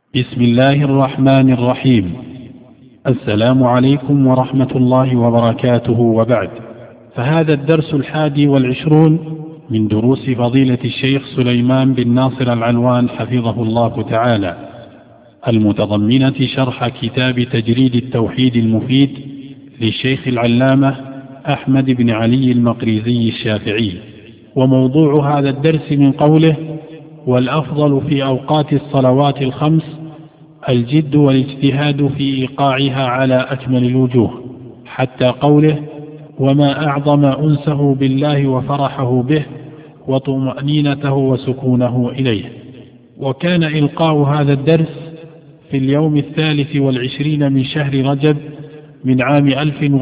بسم الله الرحمن الرحيم. السلام عليكم ورحمة الله وبركاته، وبعد، فهذا الدرس 21 من دروس فضيلة الشيخ سليمان بن ناصر العلوان حفظه الله تعالى، المتضمنة شرح كتاب تجريد التوحيد المفيد للشيخ العلامة أحمد بن علي المقريزي الشافعي. وموضوع هذا الدرس من قوله: والأفضل في أوقات الصلوات الخمس الجد والاجتهاد في إيقاعها على أكمل الوجوه، حتى قوله: وما أعظم أنسه بالله وفرحه به وطمأنينته وسكونه إليه. وكان إلقاء هذا الدرس في اليوم 23 من شهر رجب من عام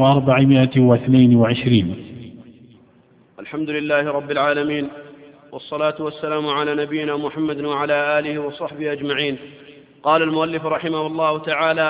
1422. الحمد لله رب العالمين، والصلاة والسلام على نبينا محمد وعلى آله وصحبه أجمعين. قال المؤلف رحمه الله تعالى: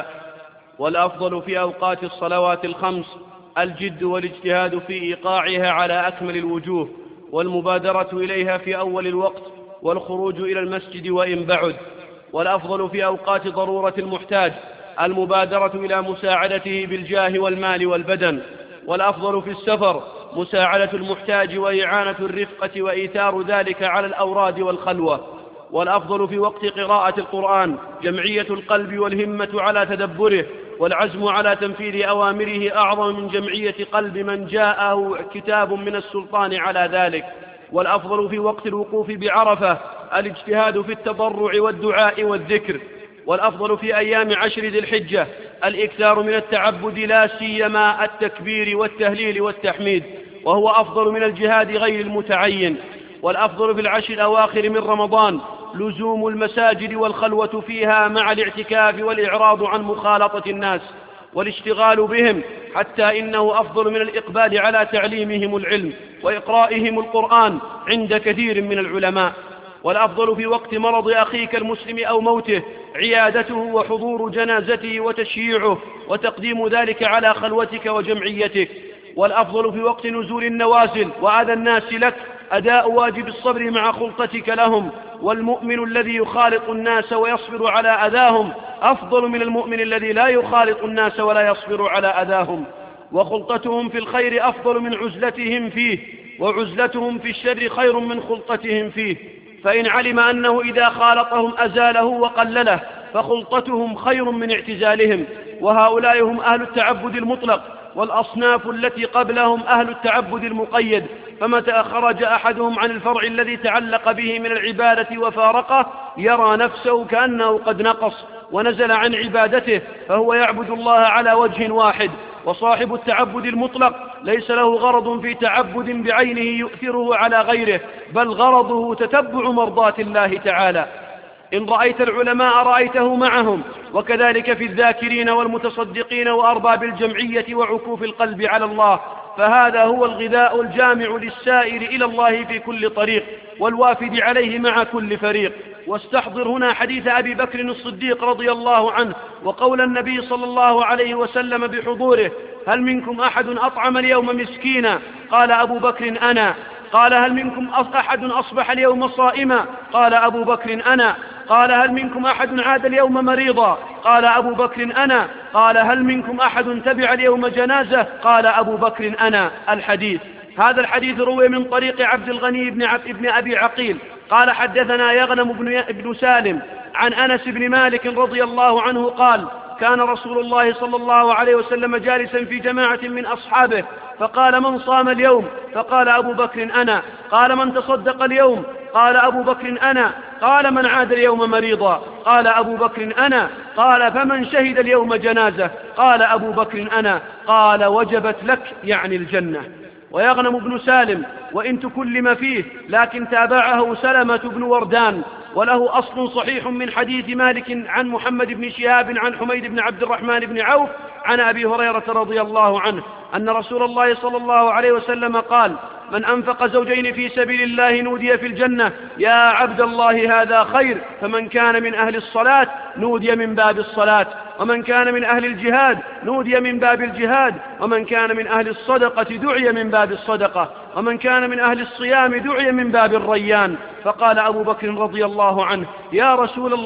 والأفضل في أوقات الصلوات الخمس الجد والاجتهاد في إيقاعها على أكمل الوجوه، والمبادرة إليها في أول الوقت، والخروج إلى المسجد وإن بعد. والأفضل في أوقات ضرورة المحتاج المبادرة إلى مساعدته بالجاه والمال والبدن. والأفضل في السفر مساعدة المحتاج وإعانة الرفقة وإيثار ذلك على الأوراد والخلوة. والأفضل في وقت قراءة القرآن جمعية القلب والهمة على تدبره، والعزم على تنفيذ أوامره أعظم من جمعية قلب من جاءه كتاب من السلطان على ذلك. والأفضل في وقت الوقوف بعرفة الاجتهاد في التضرع والدعاء والذكر. والأفضل في أيام 10 ذي الحجة الإكثار من التعبد، لا سيما التكبير والتهليل والتحميد، وهو أفضل من الجهاد غير المتعين. والأفضل في 10 الأواخر من رمضان لزوم المساجد والخلوة فيها مع الاعتكاف والإعراض عن مخالطة الناس والاشتغال بهم، حتى إنه أفضل من الإقبال على تعليمهم العلم وإقرائهم القرآن عند كثير من العلماء. والأفضل في وقت مرض أخيك المسلم أو موته عيادته وحضور جنازته وتشييعه وتقديم ذلك على خلوتك وجمعيتك. والأفضل في وقت نزول النوازل وأذى الناس لك أداء واجب الصبر مع خلطتك لهم. والمؤمن الذي يخالط الناس ويصبر على أذاهم أفضل من المؤمن الذي لا يخالط الناس ولا يصبر على أذاهم. وخلطتهم في الخير أفضل من عزلتهم فيه، وعزلتهم في الشر خير من خلطتهم فيه. فإن علم أنه إذا خالطهم أزاله وقلله فخلطتهم خير من اعتزالهم. وهؤلاء هم أهل التعبد المطلق، والأصناف التي قبلهم أهل التعبد المقيد. فمتى خرج أحدهم عن الفرع الذي تعلق به من العبادة وفارقه يرى نفسه كأنه قد نقص ونزل عن عبادته، فهو يعبد الله على وجه واحد. وصاحب التعبد المطلق ليس له غرض في تعبد بعينه يؤثره على غيره، بل غرضه تتبع مرضات الله تعالى. إن رأيت العلماء رأيته معهم، وكذلك في الذاكرين والمتصدقين وأرباب الجمعية وعكوف القلب على الله. فهذا هو الغذاء الجامع للسائر إلى الله في كل طريق، والوافد عليه مع كل فريق. واستحضر هنا حديث أبي بكر الصديق رضي الله عنه، وقول النبي صلى الله عليه وسلم بحضوره: هل منكم أحد أطعم اليوم مسكينا؟ قال أبو بكر: أنا. قال: هل منكم أحد أصبح اليوم صائما؟ قال أبو بكر: أنا. قال: هل منكم أحد عاد اليوم مريضا؟ قال أبو بكر: أنا. قال: هل منكم أحد تبع اليوم جنازة؟ قال أبو بكر: أنا. الحديث. هذا الحديث روي من طريق عبد الغني بن أبي عقيل قال: حدثنا يغنم بن سالم عن أنس بن مالك رضي الله عنه قال: كان رسول الله صلى الله عليه وسلم جالسا في جماعة من أصحابه، فقال: من صام اليوم؟ فقال أبو بكر: أنا. قال: من تصدق اليوم؟ قال أبو بكر: أنا. قال: من عاد اليوم مريضا؟ قال أبو بكر: أنا. قال: فمن شهد اليوم جنازة؟ قال أبو بكر: أنا. قال: وجبت لك، يعني الجنة. ويغنم بن سالم وإن تكلم فيه، لكن تابعه سلمة بن وردان، وله أصل صحيح من حديث مالك عن محمد بن شهاب عن حميد بن عبد الرحمن بن عوف عن أبي هريرة رضي الله عنه أن رسول الله صلى الله عليه وسلم قال: من أنفق زوجين في سبيل الله نودي في الجنة: يا عبد الله هذا خير. فمن كان من أهل الصلاة نودي من باب الصلاة، ومن كان من أهل الجهاد نودي من باب الجهاد، ومن كان من أهل الصدقة دعي من باب الصدقة، ومن كان من أهل الصيام دعي من باب الريان. فقال أبو بكر رضي الله عنه: يا رسول الله،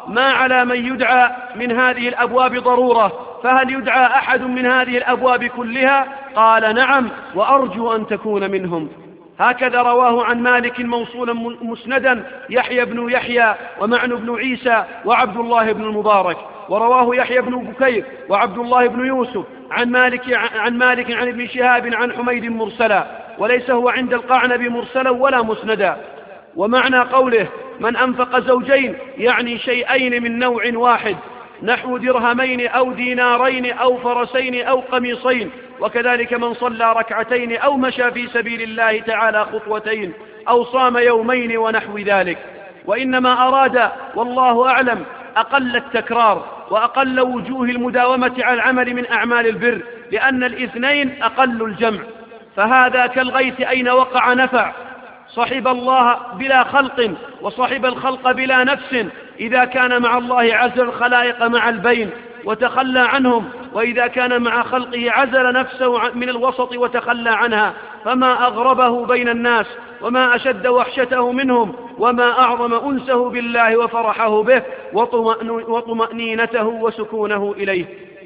ما على من يدعى من هذه الأبواب ضرورة، فهل يدعى أحد من هذه الأبواب كلها؟ قال نعم، وأرجو أن تكون منهم. هكذا رواه عن مالك موصولا مسندا يحيى بن يحيى ومعن بن عيسى وعبد الله بن المبارك، ورواه يحيى بن بكير وعبد الله بن يوسف عن مالك عن ابن شهاب عن حميد مرسلا، وليس هو عند القعنبي مرسلا ولا مسندا. ومعنى قوله من أنفق زوجين يعني شيئين من نوع واحد، نحو درهمين أو دينارين أو فرسين أو قميصين، وكذلك من صلى ركعتين أو مشى في سبيل الله تعالى خطوتين أو صام يومين ونحو ذلك. وإنما أراد والله أعلم أقل التكرار وأقل وجوه المداومة على العمل من أعمال البر، لأن الاثنين أقل الجمع. فهذا كالغيث أين وقع نفع، صحب الله بلا خلق وصحب الخلق بلا نفس، إذا كان مع الله عزل الخلائق مع البين وتخلى عنهم، وإذا كان مع خلقه عزل نفسه من الوسط وتخلى عنها، فما أغربه بين الناس وما أشد وحشته منهم وما أعظم أنسه بالله وفرحه به وطمأنينته وسكونه إليه.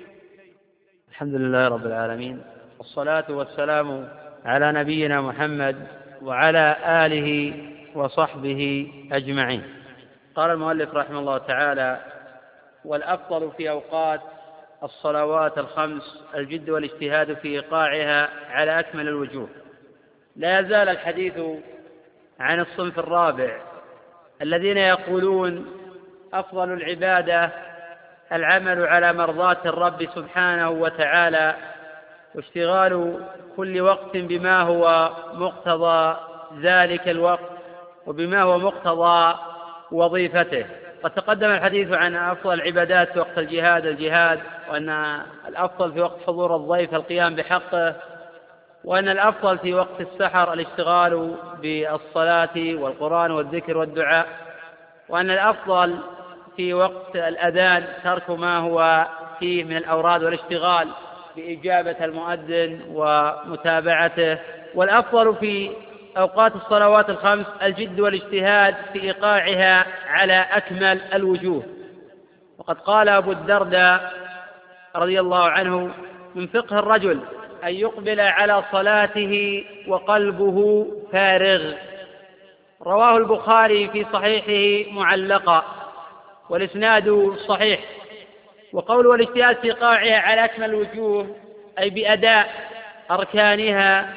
الحمد لله رب العالمين، والصلاة والسلام على نبينا محمد وعلى آله وصحبه أجمعين. قال المؤلف رحمه الله تعالى: والأفضل في أوقات الصلوات الخمس الجد والاجتهاد في إيقاعها على أكمل الوجوه. لا يزال الحديث عن الصنف الرابع الذين يقولون أفضل العبادة العمل على مرضاة الرب سبحانه وتعالى، واشتغال كل وقت بما هو مقتضى ذلك الوقت وبما هو مقتضى وظيفته. قد تقدم الحديث عن أفضل العبادات في وقت الجهاد، وأن الأفضل في وقت حضور الضيف القيام بحقه، وأن الأفضل في وقت السحر الاشتغال بالصلاة والقرآن والذكر والدعاء، وأن الأفضل في وقت الأذان ترك ما هو فيه من الأوراد والاشتغال بإجابة المؤذن ومتابعته، والأفضل في أوقات الصلوات الخمس الجد والاجتهاد في إيقاعها على أكمل الوجوه. وقد قال أبو الدرداء رضي الله عنه: من فقه الرجل أن يقبل على صلاته وقلبه فارغ. رواه البخاري في صحيحه معلقا والإسناد صحيح. وقوله والاجتهاد في إيقاعها على أكمل الوجوه أي بأداء أركانها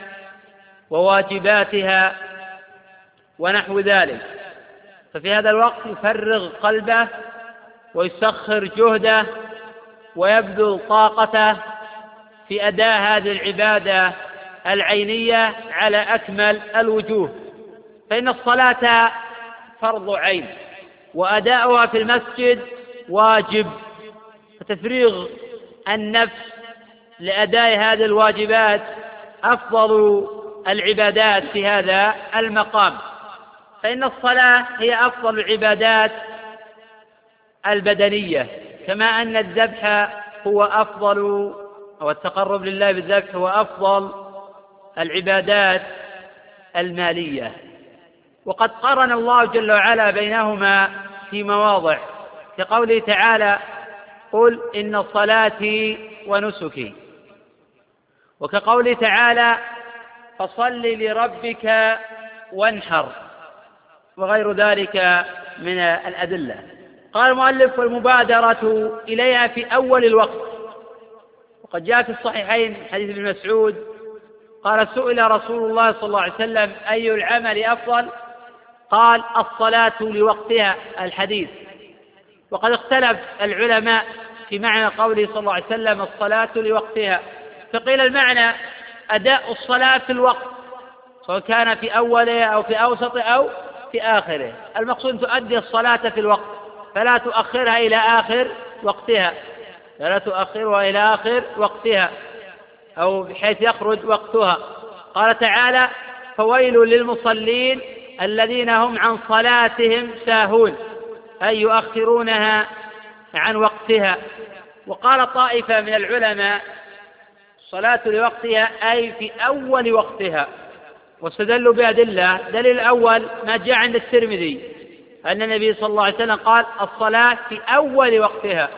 وواجباتها ونحو ذلك. ففي هذا الوقت يفرغ قلبه ويسخر جهده ويبذل طاقته في أداء هذه العبادة العينية على أكمل الوجوه، فإن الصلاة فرض عين وأداؤها في المسجد واجب، فتفريغ النفس لأداء هذه الواجبات أفضل العبادات في هذا المقام. فإن الصلاة هي أفضل العبادات البدنية، كما أن الذبح هو أفضل، أو التقرب لله بالذبح هو أفضل العبادات المالية. وقد قرن الله جل وعلا بينهما في مواضع، كقوله تعالى: قل إن صلاتي ونسكي، وكقوله تعالى: فصل لربك وانحر، وغير ذلك من الأدلة. قال المؤلف: والمبادرة إليها في أول الوقت. وقد جاء في الصحيحين حديث ابن مسعود قال: سئل رسول الله صلى الله عليه وسلم: أي العمل أفضل؟ قال: الصلاة لوقتها. الحديث. وقد اختلف العلماء في معنى قوله صلى الله عليه وسلم: الصلاة لوقتها، فقيل المعنى أداء الصلاة في الوقت، سواء كان في أوله أو في أوسطه أو في آخره. المقصود تؤدي الصلاة في الوقت، فلا تؤخرها إلى آخر وقتها، فلا تؤخرها إلى آخر وقتها أو بحيث يخرج وقتها. قال تعالى: فويل للمصلين الذين هم عن صلاتهم ساهون، أي يؤخرونها عن وقتها. وقال طائفة من العلماء: الصلاة لوقتها أي في أول وقتها، واستدلوا بأدلة. دليل الأول ما جاء عند الترمذي أن النبي صلى الله عليه وسلم قال الصلاة في أول وقتها،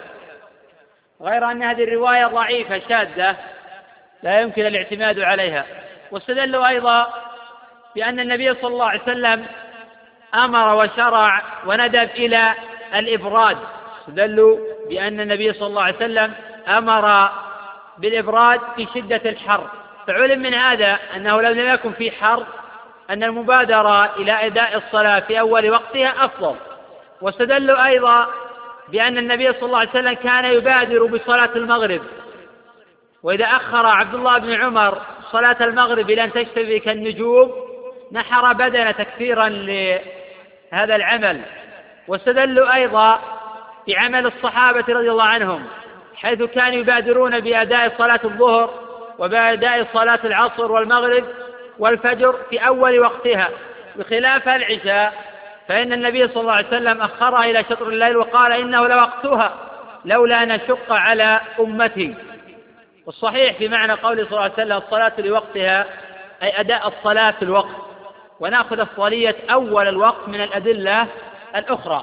غير أن هذه الرواية ضعيفة شاذة لا يمكن الاعتماد عليها. واستدلوا أيضا بأن النبي صلى الله عليه وسلم أمر وشرع وندب إلى الإبراد، استدلوا بأن النبي صلى الله عليه وسلم أمر بالإبراد في شدة الحر، فعلم من هذا أنه لو لم يكن في حر أن المبادرة إلى أداء الصلاة في أول وقتها أفضل. واستدلوا أيضا بأن النبي صلى الله عليه وسلم كان يبادر بصلاة المغرب، وإذا أخر عبد الله بن عمر صلاة المغرب إلى أن تشتبك النجوم نحر بدنه تكثيرا لهذا العمل. واستدلوا أيضا بعمل الصحابة رضي الله عنهم، حيث كانوا يبادرون بأداء صلاة الظهر وبأداء صلاة العصر والمغرب والفجر في أول وقتها، بخلاف العشاء فإن النبي صلى الله عليه وسلم أخرها إلى شطر الليل وقال إنه لوقتها لولا أن أشق على أمتي. والصحيح في معنى قوله صلى الله عليه وسلم الصلاة لوقتها أي أداء الصلاة في الوقت، ونأخذ أفضلية أول الوقت من الأدلة الأخرى.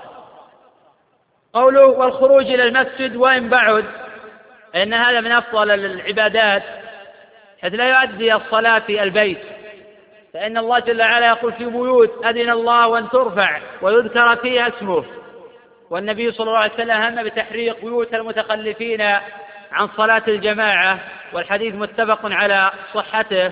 قوله والخروج إلى المسجد وإن بعد، إن هذا من أفضل العبادات، حيث لا يؤدي الصلاة في البيت، فإن الله جل وعلا يقول في بيوت أذن الله وأن ترفع ويذكر فيها اسمه، والنبي صلى الله عليه وسلم هم بتحريق بيوت المتخلفين عن صلاة الجماعة، والحديث متفق على صحته.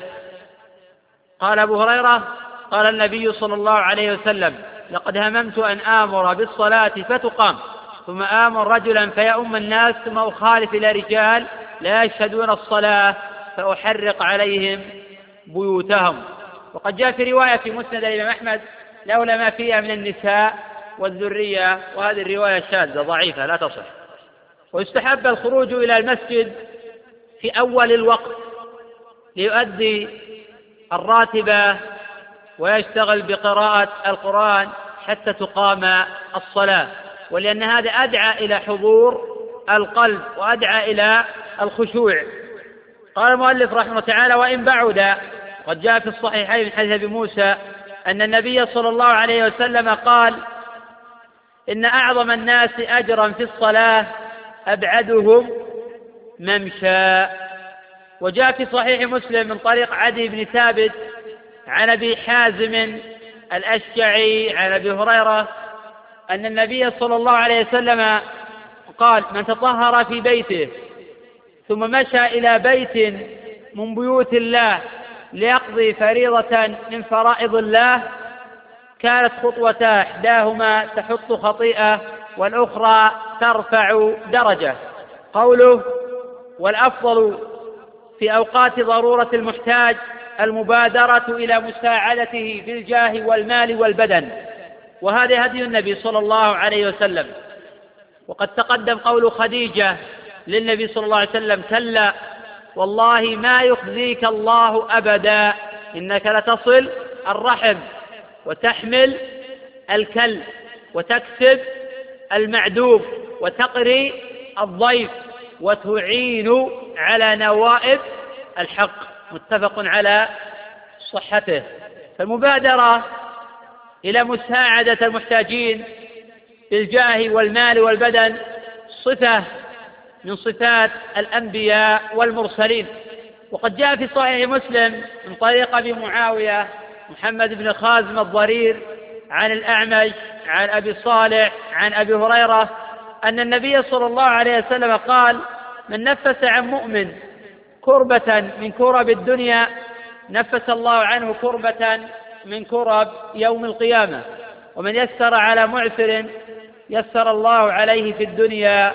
قال أبو هريرة قال النبي صلى الله عليه وسلم لقد هممت أن آمر بالصلاة فتقام ثم آمر رجلا فيؤم الناس ثم أخالف إلى رجال لا يشهدون الصلاة فأحرق عليهم بيوتهم. وقد جاء في رواية في مسند الإمام أحمد لولا ما فيها من النساء والذرية، وهذه الرواية شاذة ضعيفة لا تصح. ويستحب الخروج إلى المسجد في أول الوقت ليؤدي الراتبة ويشتغل بقراءة القرآن حتى تقام الصلاة، ولأن هذا أدعى إلى حضور القلب وأدعى إلى الخشوع. قال المؤلف رحمه الله تعالى وإن بعد، قد جاء في الصحيحين من حديث أبي موسى أن النبي صلى الله عليه وسلم قال إن أعظم الناس أجرا في الصلاة أبعدهم ممشى. وجاء في صحيح مسلم من طريق عدي بن ثابت عن أبي حازم الأشجعي عن أبي هريرة أن النبي صلى الله عليه وسلم قال من تطهر في بيته ثم مشى إلى بيت من بيوت الله ليقضي فريضة من فرائض الله كانت خطوة إحداهما تحط خطيئة والأخرى ترفع درجة. قوله والأفضل في أوقات ضرورة المحتاج المبادرة إلى مساعدته في الجاه والمال والبدن، وهذا هدي النبي صلى الله عليه وسلم. وقد تقدم قول خديجة للنبي صلى الله عليه وسلم كلا والله ما يخزيك الله أبدا إنك لتصل الرحم وتحمل الكل وتكسب المعدوم وتقري الضيف وتعين على نوائب الحق، متفق على صحته. فالمبادرة إلى مساعدة المحتاجين بالجاه والمال والبدن صفة من صفات الأنبياء والمرسلين. وقد جاء في صحيح مسلم من طريق أبي معاوية محمد بن خازم الضرير عن الأعمش عن أبي صالح عن أبي هريرة أن النبي صلى الله عليه وسلم قال من نفس عن مؤمن كربة من كرب الدنيا نفس الله عنه كربة من كرب يوم القيامة، ومن يسر على معسر يسر الله عليه في الدنيا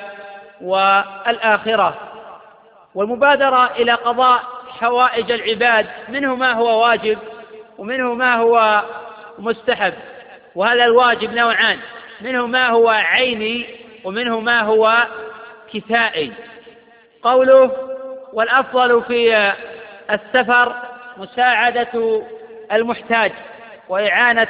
والآخرة. والمبادرة إلى قضاء حوائج العباد منه ما هو واجب ومنه ما هو مستحب، وهذا الواجب نوعان، منه ما هو عيني ومنه ما هو كفائي. قوله والأفضل في السفر مساعدة المحتاج وإعانة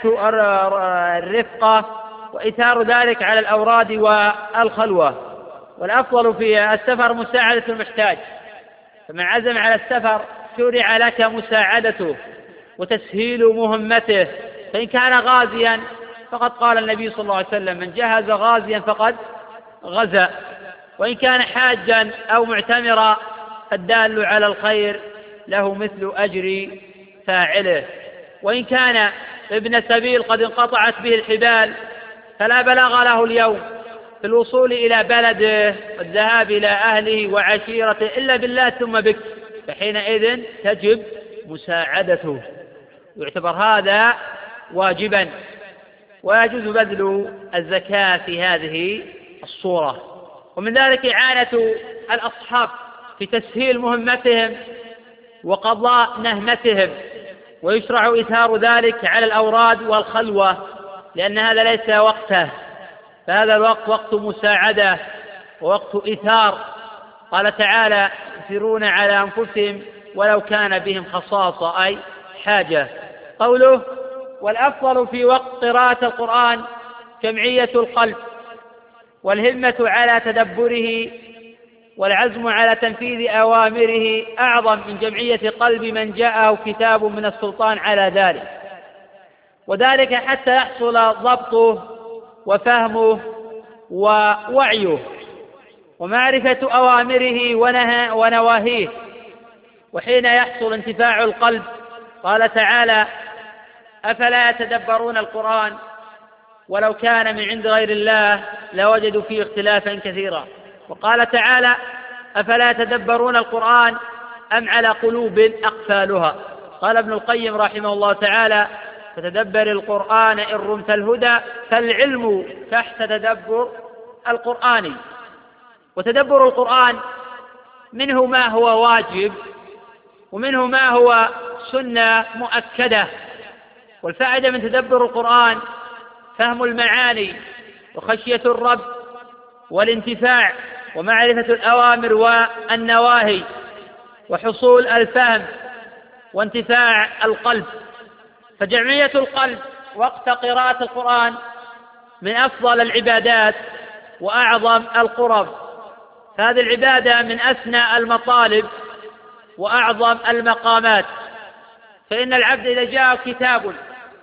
الرفقة وإثار ذلك على الأوراد والخلوة. والأفضل في السفر مساعدة المحتاج، فمن عزم على السفر شرع لك مساعدته وتسهيل مهمته، فإن كان غازيا فقد قال النبي صلى الله عليه وسلم: من جهز غازيا فقد غزا. وإن كان حاجا أو معتمرا فالدال على الخير له مثل أجر فاعله. وإن كان ابن سبيل قد انقطعت به الحبال فلا بلاغ له اليوم في الوصول إلى بلده والذهاب إلى أهله وعشيرته إلا بالله ثم بك، فحينئذ تجب مساعدته، يعتبر هذا واجبا. ويجوز بذل الزكاة في هذه الصورة. ومن ذلك إعانة الأصحاب في تسهيل مهمتهم وقضاء نهمتهم، ويشرع إثار ذلك على الأوراد والخلوة، لأن هذا ليس وقته، فهذا الوقت وقت مساعدة ووقت إثار. قال تعالى: يؤثرون على أنفسهم ولو كان بهم خصاصة، أي حاجة. قوله: والأفضل في وقت قراءة القرآن جمعية القلب والهمة على تدبره والعزم على تنفيذ أوامره أعظم من جمعية قلب من جاءه كتاب من السلطان على ذلك، وذلك حتى يحصل ضبطه وفهمه ووعيه ومعرفة أوامره ونواهيه، وحين يحصل انتفاع القلب. قال تعالى: أفلا يتدبرون القرآن ولو كان من عند غير الله لوجدوا فيه اختلافا كثيرا. وقال تعالى: أفلا يتدبرون القرآن أم على قلوب أقفالها. قال ابن القيم رحمه الله تعالى: فتدبر القرآن إن رمت الهدى، فالعلم تحت تدبر القرآن. وتدبر القرآن منه ما هو واجب ومنه ما هو سنة مؤكدة. والفائدة من تدبر القرآن فهم المعاني وخشية الرب والانتفاع ومعرفة الأوامر والنواهي وحصول الفهم وانتفاع القلب. فجمعية القلب وقت قراءة القرآن من أفضل العبادات وأعظم القرب، فهذه العبادة من أسنى المطالب وأعظم المقامات. فإن العبد إذا جاء كتاب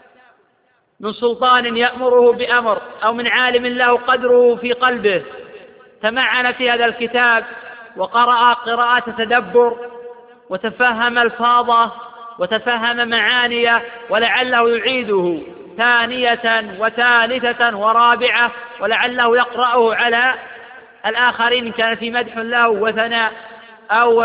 من سلطان يأمره بأمر أو من عالم له قدره في قلبه تمعن في هذا الكتاب وقرأ قراءة تدبر وتفهم الفاظه وتفهم معانيه، ولعله يعيده ثانية وثالثة ورابعة، ولعله يقرأه على الآخرين إن كان في مدح له وثناء أو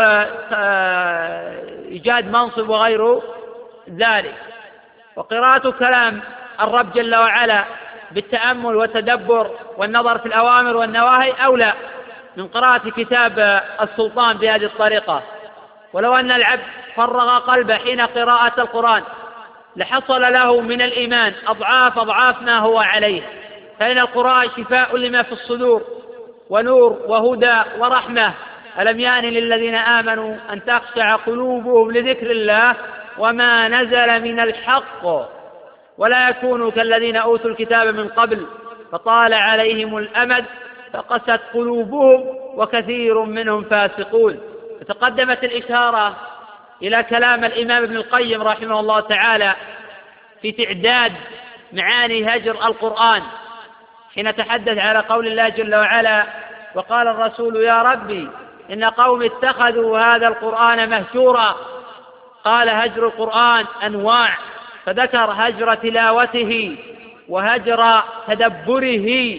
إيجاد منصب وغير ذلك. وقراءة كلام الرب جل وعلا بالتأمل والتدبر والنظر في الأوامر والنواهي أولى من قراءة كتاب السلطان بهذه الطريقة. ولو أن العبد فرغ قلبه حين قراءة القرآن لحصل له من الإيمان أضعاف ما هو عليه، فإن القرآن شفاء لما في الصدور ونور وهدى ورحمة. ألم يأن للذين آمنوا أن تخشع قلوبهم لذكر الله وما نزل من الحق ولا يكونوا كالذين أوتوا الكتاب من قبل فطال عليهم الأمد فقست قلوبهم وكثير منهم فاسقون. فتقدمت الإشارة إلى كلام الإمام ابن القيم رحمه الله تعالى في تعداد معاني هجر القرآن حين تحدث على قول الله جل وعلا: وقال الرسول يا ربي إن قوم اتخذوا هذا القرآن مهجورا. قال هجر القرآن أنواع، فذكر هجر تلاوته وهجر تدبره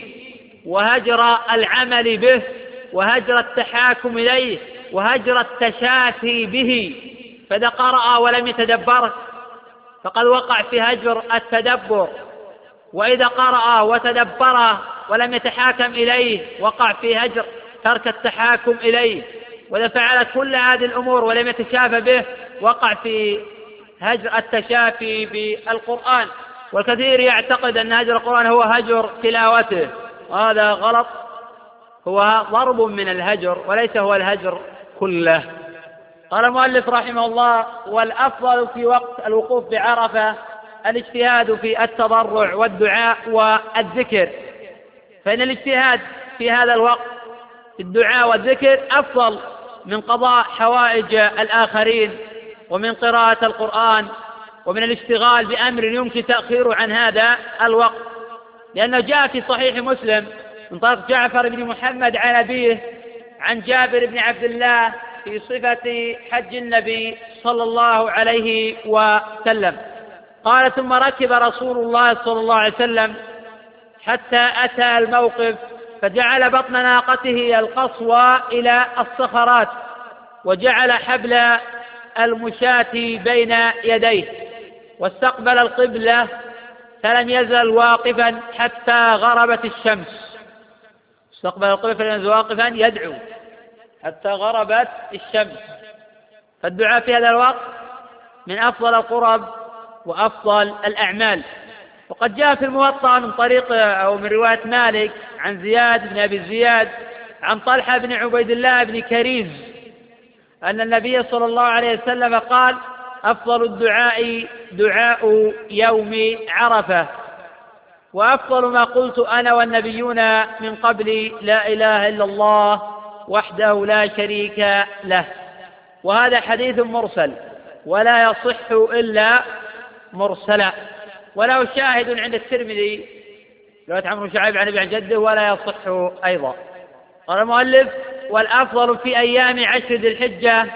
وهجر العمل به وهجر التحاكم إليه وهجر التشافي به. فإذا قرأ ولم يتدبره فقد وقع في هجر التدبر، وإذا قرأ وتدبره ولم يتحاكم إليه وقع في هجر ترك التحاكم إليه. وإذا فعل كل هذه الأمور ولم يتشافى به وقع في هجر التشافي بالقرآن. والكثير يعتقد أن هجر القرآن هو هجر تلاوته، وهذا غلط، هو ضرب من الهجر وليس هو الهجر كله. قال المؤلف رحمه الله: والأفضل في وقت الوقوف بعرفة الاجتهاد في التضرع والدعاء والذكر، فإن الاجتهاد في هذا الوقت في الدعاء والذكر أفضل من قضاء حوائج الآخرين ومن قراءة القرآن ومن الاشتغال بأمر يمكن تأخيره عن هذا الوقت. لأنه جاء في صحيح مسلم من طريق جعفر بن محمد عن أبيه عن جابر بن عبد الله في صفة حج النبي صلى الله عليه وسلم قال: ثم ركب رسول الله صلى الله عليه وسلم حتى أتى الموقف فجعل بطن ناقته القصوى إلى الصخرات وجعل حبل المشاة بين يديه واستقبل القبلة فلم يزل واقفا حتى غربت الشمس. استقبل القبلة فلم يزل واقفا يدعو حتى غربت الشمس. فالدعاء في هذا الوقت من أفضل القرب وأفضل الأعمال. وقد جاء في الموطأ من طريق أو من رواية مالك عن زياد بن أبي زياد عن طلحة بن عبيد الله بن كريز أن النبي صلى الله عليه وسلم قال: أفضل الدعاء دعاء يوم عرفة، وأفضل ما قلت أنا والنبيون من قبلي لا إله إلا الله وحده لا شريك له. وهذا حديث مرسل ولا يصح إلا مرسلا، وله شاهد عند الترمذي رواية عمرو بن شعيب عن أبي عن جده ولا يصح أيضا. قال المؤلف: والأفضل في أيام 10 ذي الحجة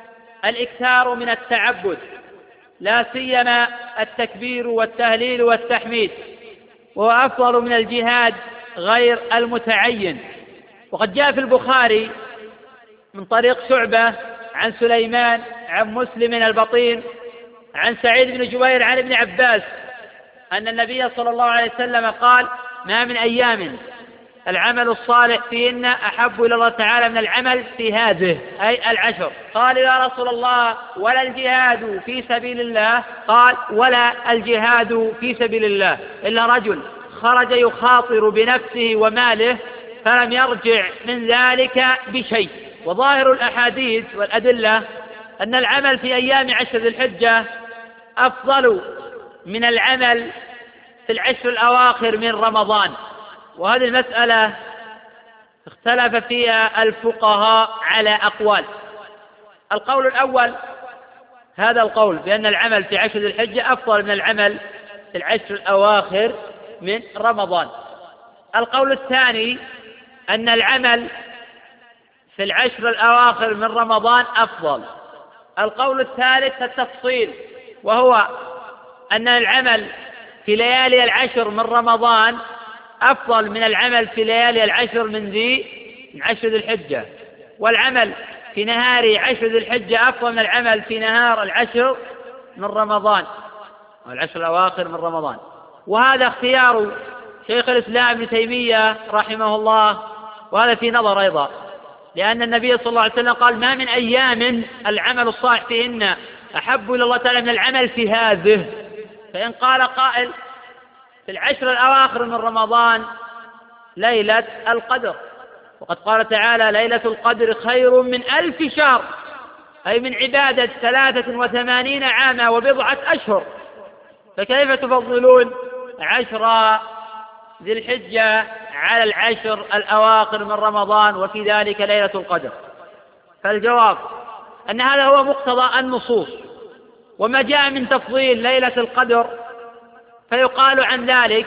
الإكثار من التعبد، لا سيما التكبير والتهليل والتحميد، وهو أفضل من الجهاد غير المتعين. وقد جاء في البخاري من طريق شعبة عن سليمان عن مسلم البطين عن سعيد بن جبير عن ابن عباس أن النبي صلى الله عليه وسلم قال: ما من أيام العمل الصالح فيهن أحب إلى الله تعالى من العمل في هذه أي 10. قال: يا رسول الله ولا الجهاد في سبيل الله؟ قال: ولا الجهاد في سبيل الله إلا رجل خرج يخاطر بنفسه وماله فلم يرجع من ذلك بشيء. وظاهر الأحاديث والأدلة أن العمل في أيام 10 ذي الحجة أفضل من العمل في 10 الأواخر من رمضان. وهذه المسألة اختلف فيها الفقهاء على أقوال. القول الأول هذا القول بأن العمل في 10 ذي الحجة أفضل من العمل في 10 الأواخر من رمضان. القول الثاني أن العمل في 10 الأواخر من رمضان أفضل. القول الثالث التفصيل، وهو أن العمل في ليالي 10 من رمضان أفضل من العمل في ليالي 10 من 10 ذي الحجة، والعمل في نهار 10 ذي الحجة أفضل من العمل في نهار 10 من رمضان أو 10 الأواخر من رمضان. وهذا اختيار شيخ الإسلام ابن تيمية رحمه الله، وهذا في نظر أيضا، لأن النبي صلى الله عليه وسلم قال: ما من أيام العمل الصالح فيهن أحب إلى الله تعالى من العمل في هذه. فإن قال قائل: في 10 الأواخر من رمضان ليلة القدر، وقد قال تعالى: ليلة القدر خير من 1000 شهر، أي من عبادة 83 عاما وبضعة أشهر، فكيف تفضلون 10 ذي الحجة على 10 الأواخر من رمضان وفي ذلك ليلة القدر؟ فالجواب أن هذا هو مقتضى النصوص، وما جاء من تفضيل ليلة القدر فيقال عن ذلك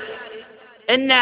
إن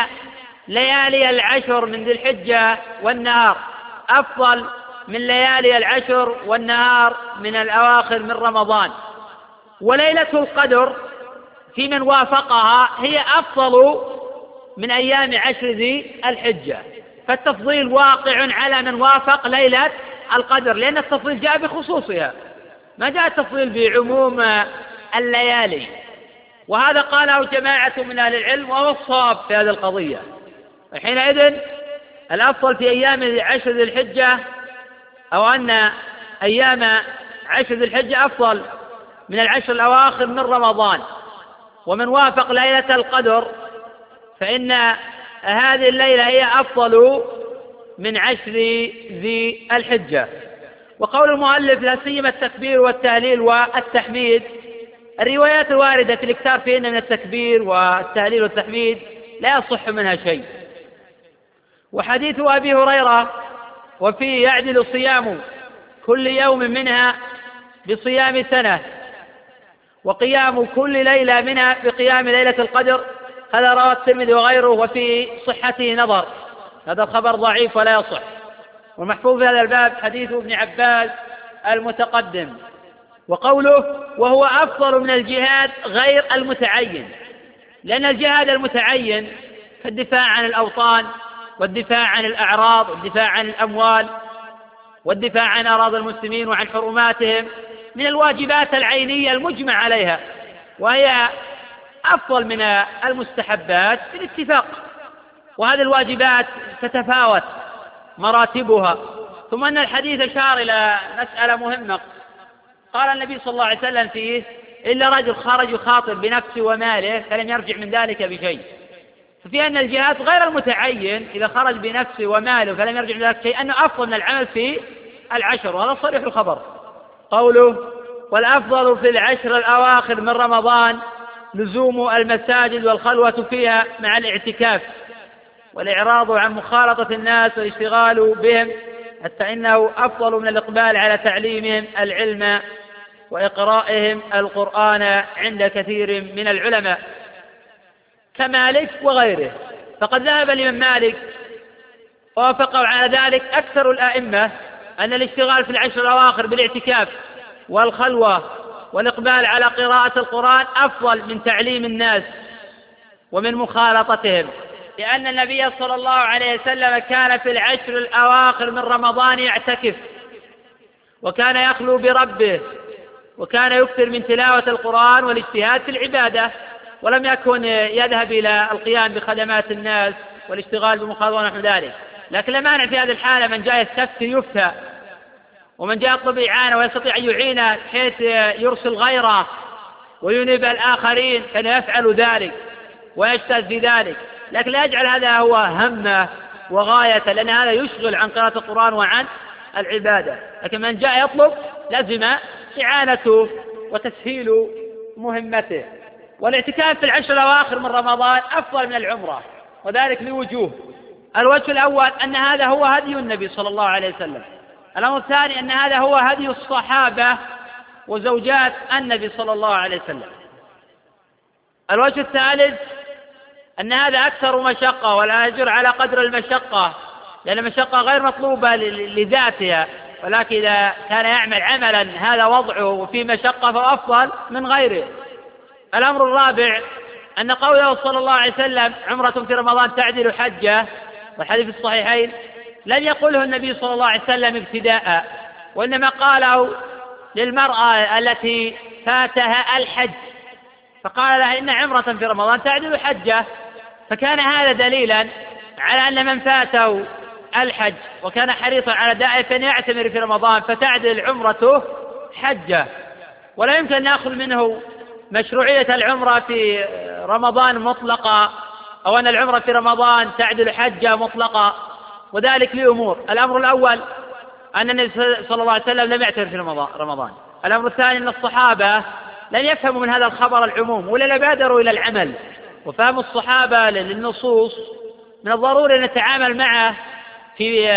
ليالي 10 من ذي الحجة والنهار أفضل من ليالي 10 والنهار من الأواخر من رمضان، وليلة القدر في من وافقها هي أفضل من أيام 10 ذي الحجة. فالتفضيل واقع على من وافق ليلة القدر، لأن التفضيل جاء بخصوصها، ما جاء التفضيل بعموم الليالي. وهذا قاله جماعة من أهل العلم وهو الصواب في هذه القضية. حينئذ الأفضل في أيام 10 ذي الحجة، أو أن أيام 10 ذي الحجة أفضل من 10 الأواخر من رمضان. ومن وافق ليلة القدر فإن هذه الليلة هي أفضل من 10 ذي الحجة. وقول المؤلف: لا سيما التكبير والتهليل والتحميد، الروايات الواردة في الإكثار فيهن من التكبير والتهليل والتحميد لا يصح منها شيء. وحديث أبي هريرة وفيه يعدل صيام كل يوم منها بصيام سنة، وقيام كل ليلة منها بقيام ليلة القدر، هذا رواه الترمذي وغيره، وفي صحته نظر، هذا الخبر ضعيف ولا يصح. والمحفوظ في هذا الباب حديث ابن عباس المتقدم. وقوله وهو أفضل من الجهاد غير المتعين، لأن الجهاد المتعين كالدفاع عن الأوطان والدفاع عن الأعراض والدفاع عن الأموال والدفاع عن أراضي المسلمين وعن حرماتهم من الواجبات العينية المجمع عليها، وهي أفضل من المستحبات بالاتفاق. وهذه الواجبات تتفاوت مراتبها. ثم أن الحديث أشار إلى مسألة مهمة، قال النبي صلى الله عليه وسلم فيه إلا رجل خرج يخاطر بنفسه وماله فلم يرجع من ذلك بشيء، ففي أن الجهاد غير المتعين إذا خرج بنفسه وماله فلم يرجع من ذلك شيء أنه أفضل من العمل في العشر، وهذا صريح الخبر. قوله والأفضل في العشر الأواخر من رمضان لزوم المساجد والخلوة فيها مع الاعتكاف والإعراض عن مخالطة الناس والاشتغال بهم، حتى إنه أفضل من الإقبال على تعليمهم العلم وإقرائهم القرآن عند كثير من العلماء كمالك وغيره. فقد ذهب الإمام مالك ووافقوا على ذلك أكثر الأئمة أن الاشتغال في العشر الأواخر بالاعتكاف والخلوة والإقبال على قراءة القرآن أفضل من تعليم الناس ومن مخالطتهم، لأن النبي صلى الله عليه وسلم كان في العشر الأواخر من رمضان يعتكف، وكان يخلو بربه، وكان يكثر من تلاوة القرآن والاجتهاد في العبادة، ولم يكن يذهب إلى القيام بخدمات الناس والاشتغال بمخالطة ونحو ذلك. لكن لا مانع في هذه الحالة من جاء يستفتي يفتى، ومن جاء يطلب إعانة ويستطيع أن يعينه بحيث يرسل غيره وينيب الآخرين كان يفعل ذلك ويجتهد في ذلك، لكن لا يجعل هذا هو همه وغاية، لأن هذا يشغل عن قراءة القرآن وعن العبادة. لكن من جاء يطلب لازم إعانته وتسهيل مهمته. والاعتكاف في العشر الأواخر من رمضان أفضل من العمرة، وذلك لوجوه. الوجه الأول أن هذا هو هدي النبي صلى الله عليه وسلم. الأمر الثاني أن هذا هو هدي الصحابة وزوجات النبي صلى الله عليه وسلم. الوجه الثالث أن هذا أكثر مشقة، والأجر على قدر المشقة، لأن المشقة غير مطلوبة لذاتها، ولكن إذا كان يعمل عملا هذا وضعه وفيه مشقة فهو أفضل من غيره. الأمر الرابع أن قوله صلى الله عليه وسلم عمرة في رمضان تعدل حجة، والحديث في الصحيحين، لم يقله النبي صلى الله عليه وسلم ابتداء، وإنما قاله للمرأة التي فاتها الحج، فقال لها إن عمرة في رمضان تعدل حجة، فكان هذا دليلا على أن من فاته الحج وكان حريصا على دائما أن يعتمر في رمضان فتعدل عمرته حجة. ولا يمكن أن نأخذ منه مشروعية العمرة في رمضان مطلقة، أو أن العمرة في رمضان تعدل حجة مطلقة، وذلك لأمور. الأمر الأول أن النبي صلى الله عليه وسلم لم يعتمر في رمضان. الأمر الثاني أن الصحابة لن يفهموا من هذا الخبر العموم، ولا بادروا إلى العمل، وفهم الصحابة للنصوص من الضروري أن نتعامل معه في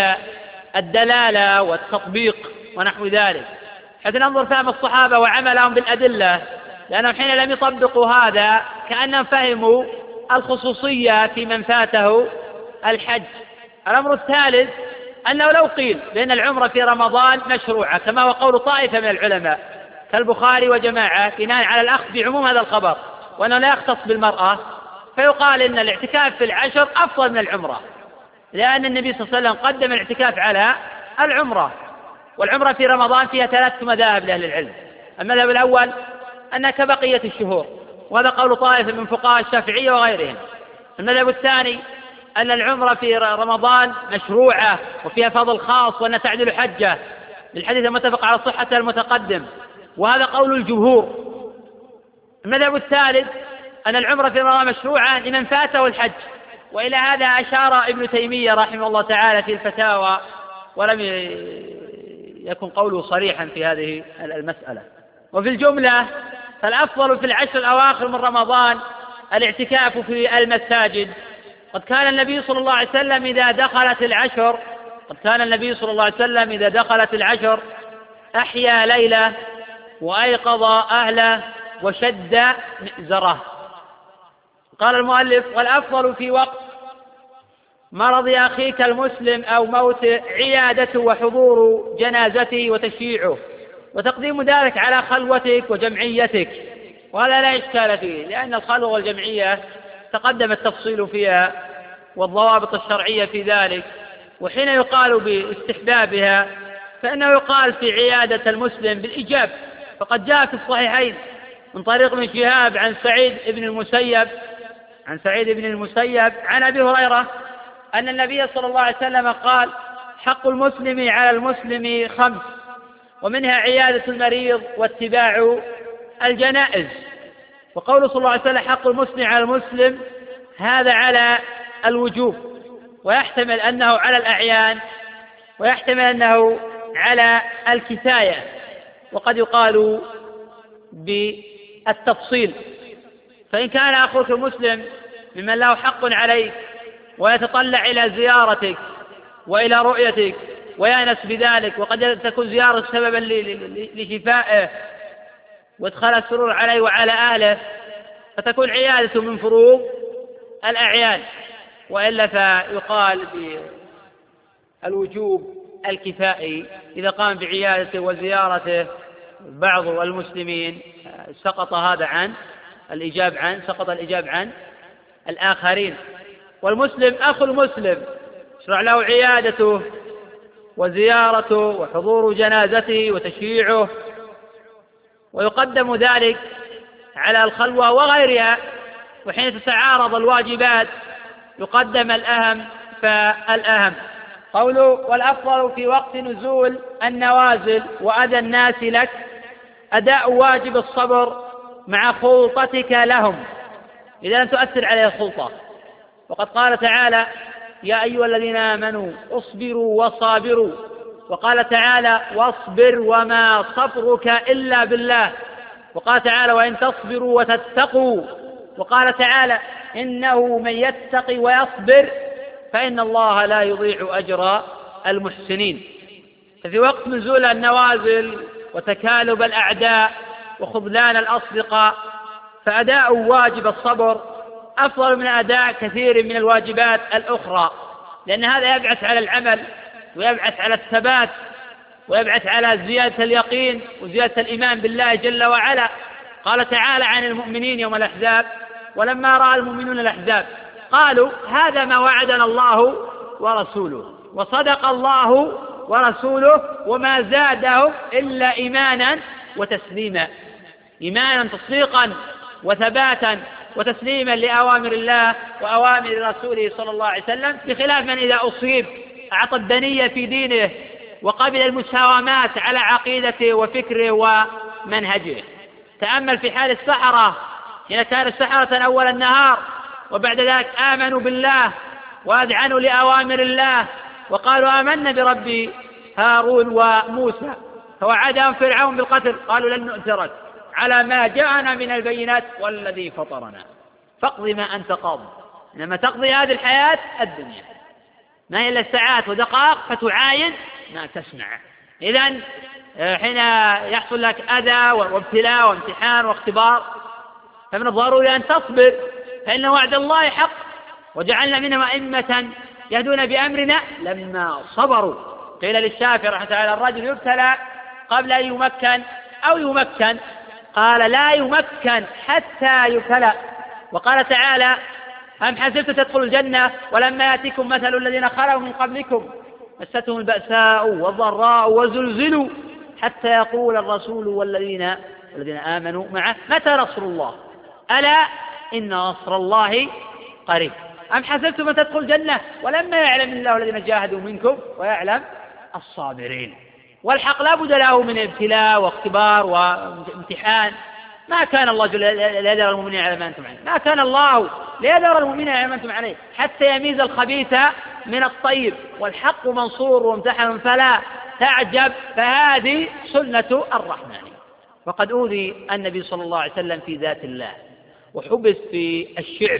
الدلالة والتطبيق ونحو ذلك، حيث ننظر فهم الصحابة وعملهم بالأدلة، لأنهم حين لم يطبقوا هذا كأنهم فهموا الخصوصية في من فاته الحج. الأمر الثالث أنه لو قيل بأن العمرة في رمضان مشروعة كما هو قول طائفة من العلماء كالبخاري وجماعة بناء على الأخذ بعموم هذا الخبر وأنه لا يختص بالمرأة، فيقال إن الاعتكاف في العشر أفضل من العمرة، لأن النبي صلى الله عليه وسلم قدم الاعتكاف على العمرة. والعمرة في رمضان فيها 3 مذاهب لأهل العلم. المذهب الأول أنها كبقية الشهور، وهذا قول طائفة من فقهاء الشافعية وغيرهم. المذهب الثاني أن العمرة في رمضان مشروعة وفيها فضل خاص وأنها تعدل حجة، للحديث المتفق على صحته المتقدم، وهذا قول الجمهور. المذهب الثالث أن العمرة في رمضان مشروعة لمن فاته الحج، وإلى هذا أشار ابن تيمية رحمه الله تعالى في الفتاوى، ولم يكن قوله صريحا في هذه المسألة. وفي الجملة فالأفضل في العشر الأواخر من رمضان الاعتكاف في المساجد. قد كان النبي صلى الله عليه وسلم إذا دخلت العشر أحيا ليلة وأيقظ أهله وشد مئزره. قال المؤلف: والأفضل في وقت مرض أخيك المسلم أو موته عيادته وحضور جنازته وتشييعه، وتقديم ذلك على خلوتك وجمعيتك، وهذا لا إشكال فيه، لأن الخلوة والجمعية تقدم التفصيل فيها والضوابط الشرعية في ذلك. وحين يقال باستحبابها فإنه يقال في عيادة المسلم بالإيجاب، فقد جاء في الصحيحين من طريق ابن شهاب عن سعيد بن المسيب عن أبي هريرة أن النبي صلى الله عليه وسلم قال: حق المسلم على المسلم 5، ومنها عيادة المريض واتباع الجنائز. وقوله صلى الله عليه وسلم حق المسلم على المسلم هذا على الوجوب، ويحتمل أنه على الأعيان، ويحتمل أنه على الكفاية، وقد يقال بالتفصيل. فإن كان أخوك المسلم ممن له حق عليك ويتطلع إلى زيارتك وإلى رؤيتك ويأنس بذلك، وقد تكون زيارة سببا لشفائه وادخال السرور عليه وعلى أهله، فتكون عيادته من فروض الأعيان، وإلا فيقال بالوجوب الكفائي إذا قام بعيادته وزيارته بعض المسلمين سقط الإجاب عن الآخرين. والمسلم أخو المسلم يشرع له عيادته وزيارته وحضور جنازته وتشييعه، ويقدم ذلك على الخلوة وغيرها. وحين تتعارض الواجبات يقدم الأهم فالأهم. قوله: والأفضل في وقت نزول النوازل وأذى الناس لك أداء واجب الصبر مع خلطتك لهم إذا لم تؤثر عليه الخلطة. وقد قال تعالى: يا أيها الذين آمنوا اصبروا وصابروا، وقال تعالى: واصبر وما صبرك إلا بالله، وقال تعالى: وإن تصبروا وتتقوا، وقال تعالى: إنه من يتق ويصبر فإن الله لا يضيع أجر المحسنين. ففي وقت نزول النوازل وتكالب الأعداء وخذلان الأصدقاء فأداء واجب الصبر أفضل من أداء كثير من الواجبات الأخرى، لأن هذا يبعث على العمل ويبعث على الثبات ويبعث على زيادة اليقين وزيادة الإيمان بالله جل وعلا. قال تعالى عن المؤمنين يوم الأحزاب: ولما رأى المؤمنون الأحزاب قالوا هذا ما وعدنا الله ورسوله وصدق الله ورسوله وما زادهم إلا إيمانا وتسليما، إيمانا تصديقا وثباتا وتسليما لأوامر الله وأوامر رسوله صلى الله عليه وسلم، بخلاف من إذا أصيب أعطى الدنية في دينه وقبل المساومات على عقيدته وفكره ومنهجه. تأمل في حال السحرة حين كان السحرة أول النهار وبعد ذلك آمنوا بالله وأذعنوا لأوامر الله وقالوا آمنا برب هارون وموسى، فوعدهم فرعون بالقتل قالوا لن نؤثرك على ما جاءنا من البينات والذي فطرنا فاقض ما أنت قاض، إنما تقضي هذه الحياة الدنيا ما هي إلا ساعات ودقائق فتعاين ما تسمع. إذن حين يحصل لك أذى وابتلاء وامتحان واختبار فمن الضروري أن تصبر، فإن وعد الله حق، وجعلنا منهم أئمة يهدون بأمرنا لما صبروا. قيل للشافعي رحمه الله تعالى: الرجل يبتلى قبل أن يمكن أو يمكن؟ قال: لا يمكن حتى يبتلى. وقال تعالى: أم حسبتم تدخلوا الجنة ولما يأتكم مثل الذين خلوا من قبلكم مستهم البأساء والضراء وزلزلوا حتى يقول الرسول والذين آمنوا معه متى نصر الله ألا إن نصر الله قريب. أم حسبتم أن تدخلوا الجنة ولما يعلم الله الذين جاهدوا منكم ويعلم الصابرين. والحق لا بد له من ابتلاء واختبار وامتحان. ما كان الله ليذر المؤمنين على ما أنتم عليه، ما كان الله ليذر المؤمنين على ما أنتم عليه حتى يميز الخبيث من الطيب، والحق منصور وامتحن فلا تعجب، فهذه سنة الرحمن. وقد أوذي النبي صلى الله عليه وسلم في ذات الله وحبس في الشعب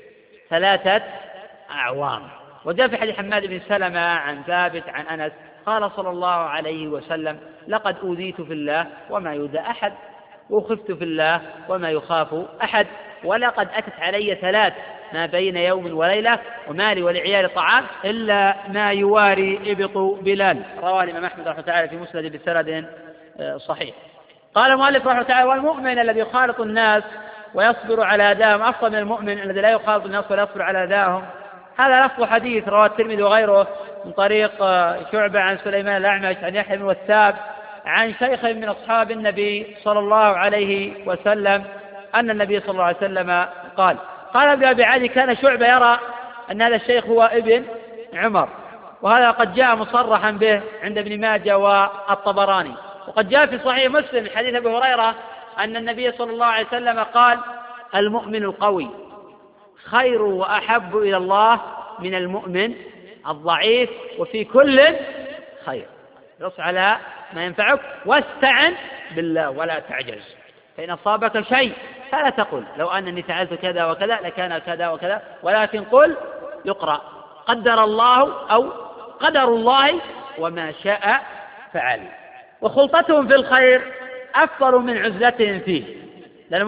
3 أعوام. وجاء في حديث حماد بن سلمة عن ثابت عن أنس قال صلى الله عليه وسلم: لقد أوذيت في الله وما يؤذى أحد، وخفت في الله وما يخاف أحد. ولقد أتت علي 3 ما بين يوم وليلة ومالي ولعيال طعام إلا ما يواري إبط بلال. رواه الإمام أحمد رحمه الله في مسند بسند صحيح. قال المؤلف رحمه الله تعالى: والمؤمن الذي يخالط الناس ويصبر على أذاهم أفضل من المؤمن الذي لا يخالط الناس ولا يصبر على أذاهم. هذا لفظ حديث رواه الترمذي وغيره من طريق شعبة عن سليمان الأعمش عن يحيى بن وثاب عن شيخ من أصحاب النبي صلى الله عليه وسلم أن النبي صلى الله عليه وسلم قال ابن أبي عدي: كان شعبة يرى أن هذا الشيخ هو ابن عمر، وهذا قد جاء مصرحا به عند ابن ماجه والطبراني. وقد جاء في صحيح مسلم من حديث أبي هريرة أن النبي صلى الله عليه وسلم قال: المؤمن القوي خير وأحب إلى الله من المؤمن الضعيف، وفي كل خير. نص على ما ينفعك واستعن بالله ولا تعجز، فإن أصابك شيء فلا تقل لو أنني فعلت كذا وكذا لكان كذا وكذا، ولكن قل يقرأ قدر الله أو قدر الله وما شاء فعل. وخلطتهم في الخير أفضل من عزلتهم فيه، لأن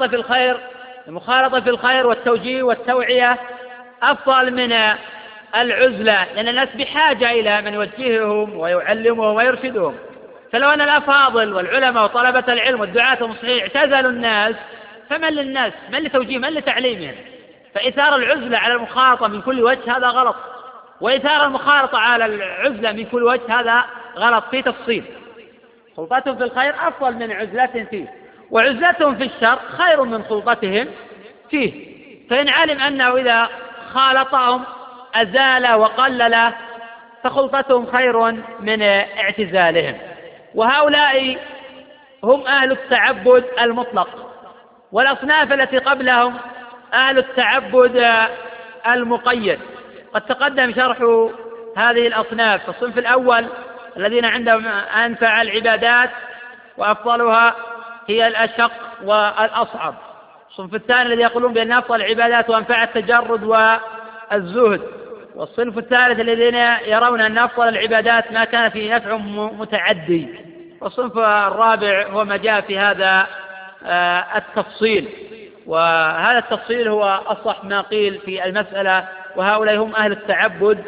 المخالطة في الخير والتوجيه والتوعية أفضل من العزلة، لأن الناس بحاجة إلى من يوجههم ويعلمهم ويرشدهم. فلو أن الأفاضل والعلماء وطلبة العلم والدعاة المصلحين اعتزلوا الناس فمن للناس؟ من لتوجيه؟ من لتعليمهم؟ فإثار العزلة على المخالطة من كل وجه هذا غلط، وإثار المخالطة على العزلة من كل وجه هذا غلط في تفصيل. خلطتهم في الخير أفضل من عزلتهم فيه، وعزلتهم في الشر خير من خلطتهم فيه. فإن علم أنه إذا خالطهم أزال وقلل فخلطتهم خير من اعتزالهم. وهؤلاء هم أهل التعبد المطلق، والأصناف التي قبلهم أهل التعبد المقيد. قد تقدم شرح هذه الأصناف. الصنف الأول الذين عندهم أنفع العبادات وأفضلها هي الأشق والأصعب. الصنف الثاني الذي يقولون بأن أفضل العبادات وأنفع التجرد والزهد. والصنف الثالث الذين يرون أن أفضل العبادات ما كان فيه نفع متعدي. والصنف الرابع هو ما جاء في هذا التفصيل، وهذا التفصيل هو أصح ما قيل في المسألة. وهؤلاء هم أهل التعبد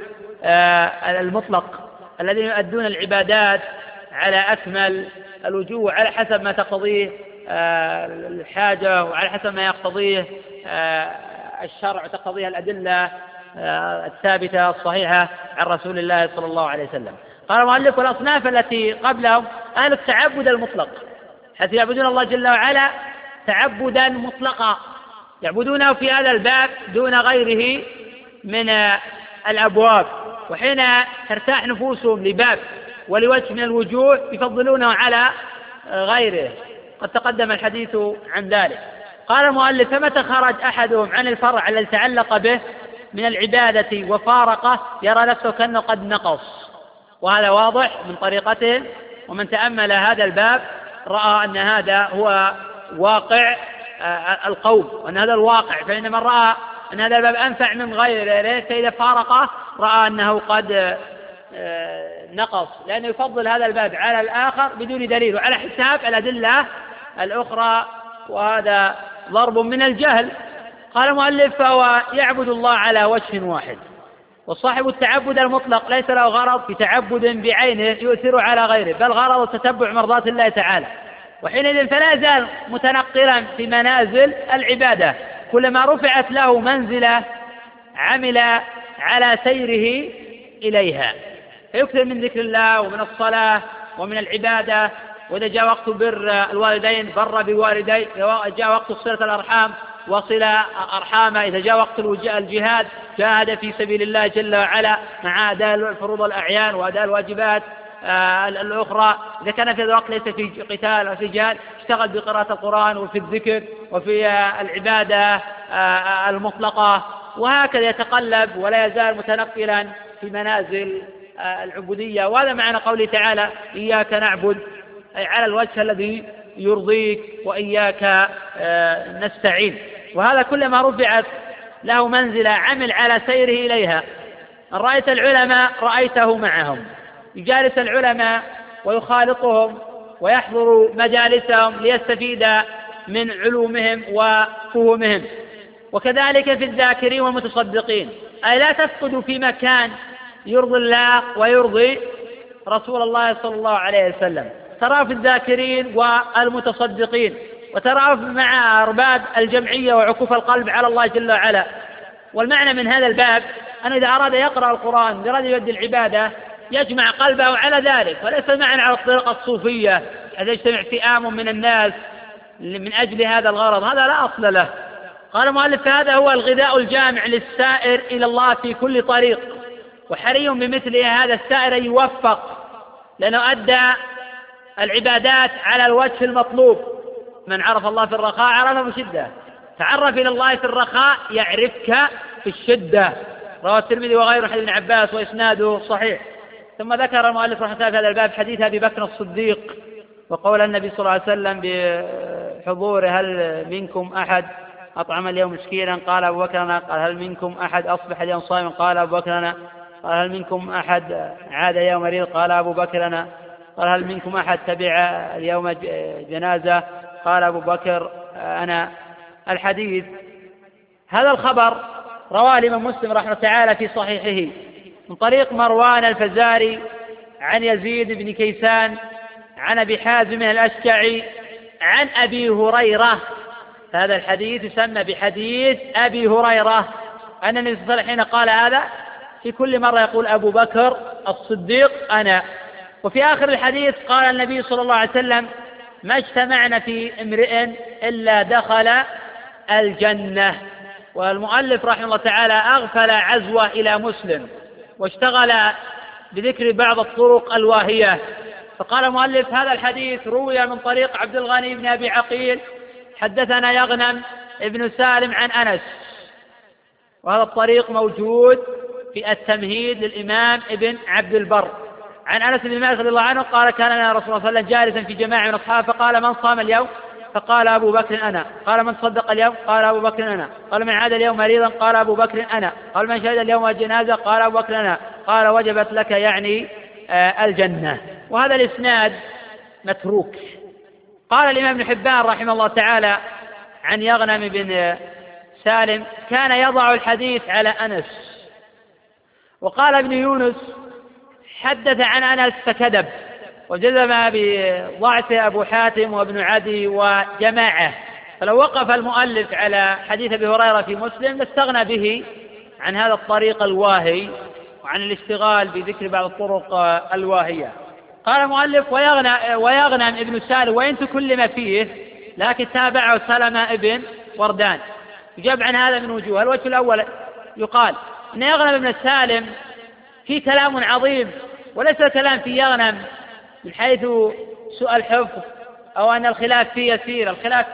المطلق الذين يؤدون العبادات على أكمل الوجوه على حسب ما تقتضيه الحاجة وعلى حسب ما يقتضيه الشرع وتقتضيه الأدلة الثابتة الصحيحة عن رسول الله صلى الله عليه وسلم. قال المؤلف: والأصناف التي قبلهم أهل التعبد المطلق، حيث يعبدون الله جل وعلا تعبدا مطلقا، يعبدونه في هذا الباب دون غيره من الأبواب، وحين ترتاح نفوسهم لباب ولوجه من الوجوه يفضلونه على غيره. قد تقدم الحديث عن ذلك. قال المؤلف: فمتى خرج أحدهم عن الفرع الذي تعلق به من العبادة وفارقه يرى نفسه كأنه قد نقص، وهذا واضح من طريقته. ومن تأمل هذا الباب رأى أن هذا هو واقع القوم، وأن هذا الواقع. فإن من رأى أن هذا الباب أنفع من غيره فإذا فارقه رأى أنه قد نقص، لأنه يفضل هذا الباب على الآخر بدون دليل وعلى حساب الأدلة الأخرى، وهذا ضرب من الجهل. قال المؤلف: فهو يعبد الله على وجه واحد. وصاحب التعبد المطلق ليس له غرض في تعبد بعينه يؤثر على غيره، بل غرض تتبع مرضات الله تعالى، وحينئذ فلا يزال متنقلا في منازل العبادة. كلما رفعت له منزلة عمل على سيره إليها، فيكثر من ذكر الله ومن الصلاة ومن العبادة. وإذا جاء وقت بر الوالدين بر بوالديه، جاء وقت صلة الأرحام وصل أرحامه، إذا جاء وقت الجهاد جاهد في سبيل الله جل وعلا مع أداء الفروض والأعيان وأداء الواجبات الأخرى. إذا كان في هذا الوقت ليس في قتال وفي جهاد اشتغل بقراءة القرآن وفي الذكر وفي العبادة المطلقة، وهكذا يتقلب ولا يزال متنقلا في منازل العبودية. وهذا معنى قوله تعالى: إياك نعبد، أي على الوجه الذي يرضيك، وإياك نستعين. وهذا كلما رفعت له منزلة عمل على سيره إليها. إن رأيت العلماء رأيته معهم، يجالس العلماء ويخالطهم ويحضر مجالسهم ليستفيد من علومهم فهومهم. وكذلك في الذاكرين والمتصدقين، أي لا تفقدوا في مكان يرضي الله ويرضي رسول الله صلى الله عليه وسلم، ترى في الذاكرين والمتصدقين، وترى مع أرباب الجمعية وعكوف القلب على الله جل وعلا. والمعنى من هذا الباب أنه إذا أراد يقرأ القرآن وأراد يؤدي العبادة يجمع قلبه على ذلك، وليس معنى على الطريقة الصوفية إذا اجتمع فئام من الناس من أجل هذا الغرض، هذا لا أصل له. قال المؤلف: هذا هو الغذاء الجامع للسائر إلى الله في كل طريق، وحري بمثل هذا السائر أن يوفق، لأنه أدى العبادات على الوجه المطلوب. من عرف الله في الرخاء عرفه في الشدة، تعرف إلى الله في الرخاء يعرفك في الشدة. رواه الترمذي وغيره حديث ابن عباس وإسناده صحيح. ثم ذكر المؤلف رحمه الله في هذا الباب حديث أبي بكر الصديق، وقول النبي صلى الله عليه وسلم بحضور: هل منكم أحد أطعم اليوم مسكينا؟ قال أبو بكر أنا. قال: هل منكم أحد أصبح اليوم صائما؟ قال أبو بكر أنا. قال: هل منكم أحد عاد اليوم مريض؟ قال أبو بكر أنا. قال: هل منكم أحد تبع اليوم جنازة؟ قال أبو بكر أنا. الحديث هذا الخبر رواه الإمام مسلم رحمه الله تعالى في صحيحه من طريق مروان الفزاري عن يزيد بن كيسان عن أبي حازم الأشجعي عن أبي هريرة. هذا الحديث يسمى بحديث أبي هريرة، أن النبي صلى الله عليه وسلم حين قال هذا في كل مرة يقول أبو بكر الصديق أنا. وفي آخر الحديث قال النبي صلى الله عليه وسلم: ما اجتمعنا في امرئ إلا دخل الجنة. والمؤلف رحمه الله تعالى أغفل عزوة إلى مسلم واشتغل بذكر بعض الطرق الواهية، فقال المؤلف: هذا الحديث روي من طريق عبد الغني بن أبي عقيل حدثنا يغنم ابن سالم عن أنس، وهذا الطريق موجود في التمهيد للإمام ابن عبد البر، عن أنس بن مالك رضي الله عنه قال: كان لنا رسول الله صلى الله عليه وسلم جالسا في جماعة من أصحابه فقال: من صام اليوم؟ فقال أبو بكر أنا. قال: من صدق اليوم؟ قال أبو بكر أنا. قال: من عاد اليوم مريضا؟ قال أبو بكر أنا. قال: من شهد اليوم الجنازة؟ قال أبو بكر أنا. قال: وجبت لك يعني الجنة. وهذا الإسناد متروك. قال الإمام ابن حبان رحمه الله تعالى عن يغنم بن سالم: كان يضع الحديث على أنس. وقال ابن يونس: حدث عن أنس فكذب، وجزم بضعفه أبو حاتم وابن عدي وجماعة. فلو وقف المؤلف على حديث أبي هريرة في مسلم لاستغنى به عن هذا الطريق الواهي وعن الاشتغال بذكر بعض الطرق الواهية. قال المؤلف: ويغنم ابن سالم وإن تكلم فيه لكن تابعه سلمة ابن وردان. يجاب عن هذا من وجوه. الوجه الأول يقال أن يغنم ابن سالم في كلام عظيم، وليس الكلام في يغنم من حيث سوء الحفظ أو أن الخلاف فيه يسير،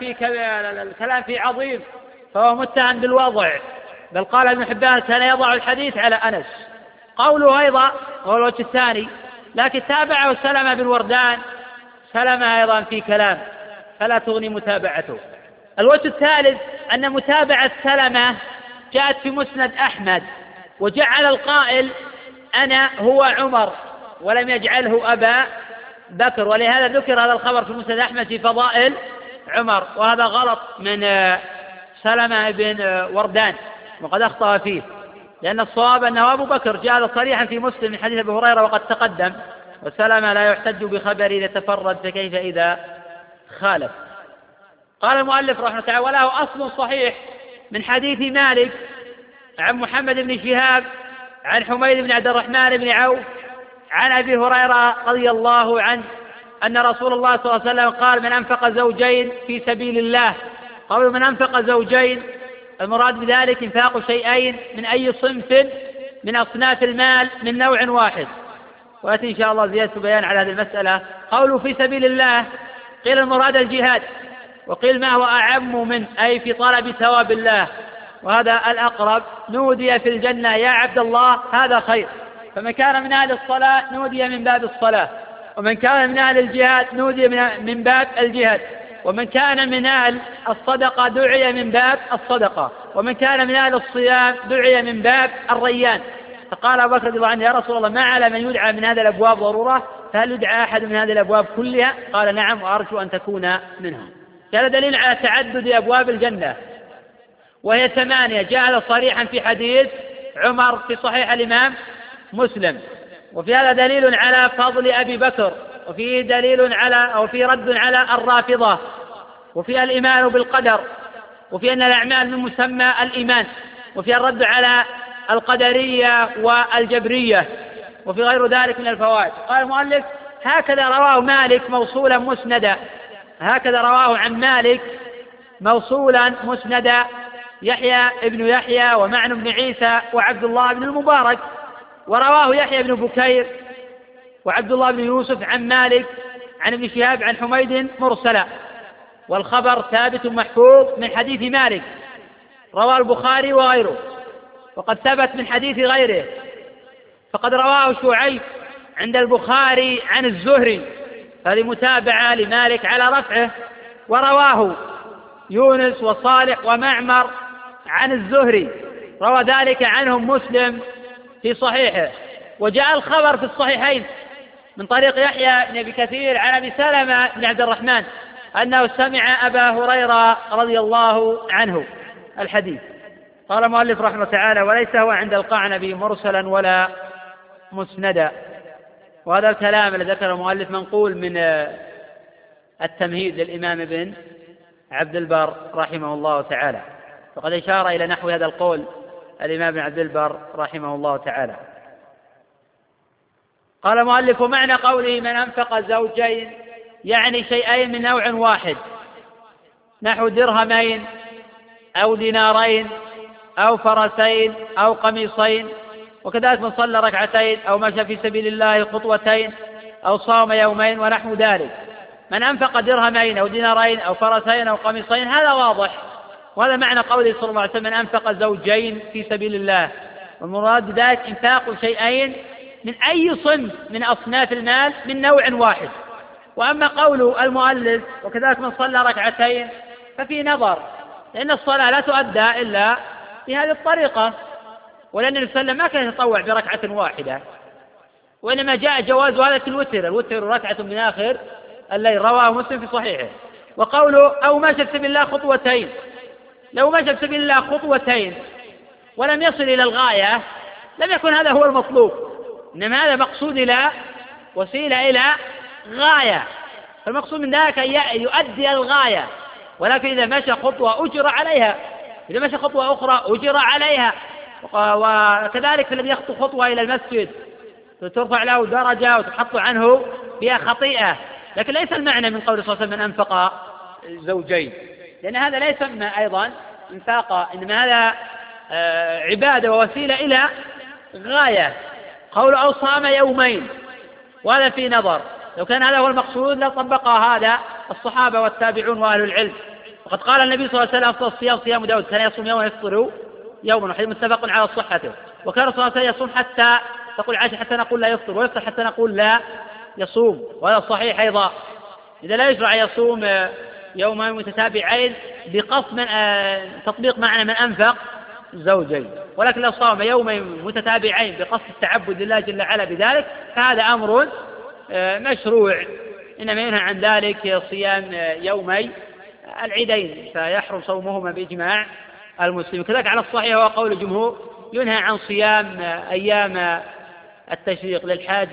الكلام فيه عظيم، فهو متهم بالوضع. بل قال ابن حبان: كان يضع الحديث على أنس. قوله أيضا هو الوجه الثاني: لكن تابعه سلمة بن وردان، سلمة أيضا في كلام فلا تغني متابعته. الوجه الثالث أن متابعة سلمة جاءت في مسند أحمد، وجعل القائل أنا هو عمر ولم يجعله أبا بكر، ولهذا ذكر هذا الخبر في مسند أحمد في فضائل عمر، وهذا غلط من سلمة بن وردان وقد أخطأ فيه، لأن الصواب أنه أبو بكر. جاء صريحا في مسلم من حديث أبي هريرة وقد تقدم، وسلمة لا يحتج بخبر إذا تفرد فكيف إذا خالف. قال المؤلف رحمه الله تعالى: وله أصل صحيح من حديث مالك عن محمد بن شهاب عن حميد بن عبد الرحمن بن عوف عن أبي هريرة رضي الله عنه أن رسول الله صلى الله عليه وسلم قال: من أنفق زوجين في سبيل الله. قالوا: من أنفق زوجين المراد بذلك انفاق شيئين من أي صنف من أصناف المال من نوع واحد. ويأتي إن شاء الله زيادة بيان على هذه المسألة. قولوا في سبيل الله قيل المراد الجهاد، وقيل ما هو أعم منه أي في طلب ثواب الله، وهذا الأقرب. نودي في الجنة يا عبد الله هذا خير. فمن كان من أهل الصلاة نودي من باب الصلاة، ومن كان من أهل الجهاد نودي من باب الجهاد، ومن كان من أهل الصدقة دعي من باب الصدقة، ومن كان من أهل الصيام دعي من باب الريان. فقال أبو بكر رضي الله عنه: يا رسول الله ما على من يدعى من هذه الأبواب ضرورة، فهل يدعى أحد من هذه الأبواب كلها؟ قال: نعم، وأرجو أن تكون منهم. هذا دليل على تعدد أبواب الجنة، وهي 8. جاء هذا صريحا في حديث عمر في صحيح الإمام مسلم. وفي هذا دليل على فضل أبي بكر، وفيه دليل على أو فيه رد على الرافضة، وفي الإيمان بالقدر، وفي أن الأعمال من مسمى الإيمان، وفي الرد على القدرية والجبرية، وفي غير ذلك من الفوائد. قال المؤلف: هكذا رواه مالك موصولا مسندا، هكذا رواه عن مالك موصولا مسندا يحيى ابن يحيى ومعن بن عيسى وعبد الله بن المبارك. ورواه يحيى بن بكير وعبد الله بن يوسف عن مالك عن ابن شهاب عن حميد مرسلا، والخبر ثابت محفوظ من حديث مالك، رواه البخاري وغيره. وقد ثبت من حديث غيره، فقد رواه شعيب عند البخاري عن الزهري، هذه متابعة لمالك على رفعه. ورواه يونس وصالح ومعمر عن الزهري، روى ذلك عنهم مسلم في صحيحه. وجاء الخبر في الصحيحين من طريق يحيى بن أبي كثير عن أبي سلمة بن عبد الرحمن أنه سمع أبا هريرة رضي الله عنه الحديث. قال المؤلف رحمه تعالى: وليس هو عند القعنبي مرسلا ولا مسندا. وهذا الكلام الذي ذكره المؤلف منقول من التمهيد للإمام ابن عبد البر رحمه الله تعالى، فقد أشار إلى نحو هذا القول الإمام ابن عبد البر رحمه الله تعالى. قال المؤلف: معنى قوله من أنفق زوجين يعني شيئين من نوع واحد، نحو درهمين أو دينارين أو فرسين أو قميصين، وكذلك من صلى ركعتين أو مشى في سبيل الله خطوتين أو صام يومين ونحو ذلك. من أنفق درهمين أو دينارين أو فرسين أو قميصين، هذا واضح، وهذا معنى قوله صلى الله عليه وسلم: من أنفق زوجين في سبيل الله. والمراد بذلك إنفاق شيئين من أي صنف من أصناف المال من نوع واحد. وأما قول المؤلف وكذلك من صلى ركعتين ففي نظر، لأن الصلاة لا تؤدى إلا بهذه الطريقة، ولأن النبي صلى الله عليه وسلم ما كان يتطوع بركعة واحدة، وإنما جاء جواز هذا في الوتر ركعة من آخر الليل، رواه مسلم في صحيحه. وقوله أو مشى في سبيل الله خطوتين، لو مشى في سبيل الله خطوتين ولم يصل إلى الغاية لم يكن هذا هو المطلوب، إنما هذا مقصود إلى وسيلة إلى غاية، فالمقصود من ذلك يؤدي الغاية. ولكن إذا مشى خطوة أجر عليها، إذا مشى خطوة أخرى أجر عليها. وكذلك الذي يخطو خطوة إلى المسجد ترفع له درجة وتحط عنه بها خطيئة. لكن ليس المعنى من قول صلى الله عليه وسلم من أنفق زوجين، لأن هذا لا يسمى أيضا إنفاقا، إنما هذا عبادة ووسيلة إلى غاية. قول أو صام يومين، وهذا في نظر، لو كان هذا هو المقصود لطبق هذا الصحابة والتابعون وأهل العلم. وقد قال النبي صلى الله عليه وسلم: أفضل الصيام صيام داود، كان يصوم يوما ويفطر يوما، وحديث متفق على صحته. وكان صلى الله عليه وسلم يصوم حتى تقول عائشة حتى نقول لا يفطر، ويفطر حتى نقول لا يصوم، وهذا صحيح أيضا. إذا لا يشرع يصوم يومين متتابعين بقصد تطبيق معنى من أنفق زوجين، ولكن لو صام يومين متتابعين بقصد التعبد لله جل وعلا بذلك فهذا أمر مشروع، إنما ينهى عن ذلك صيام يومي العيدين فيحرم صومهما بإجماع المسلمين. كذلك على الصحيح هو قول الجمهور ينهى عن صيام أيام التشريق للحاج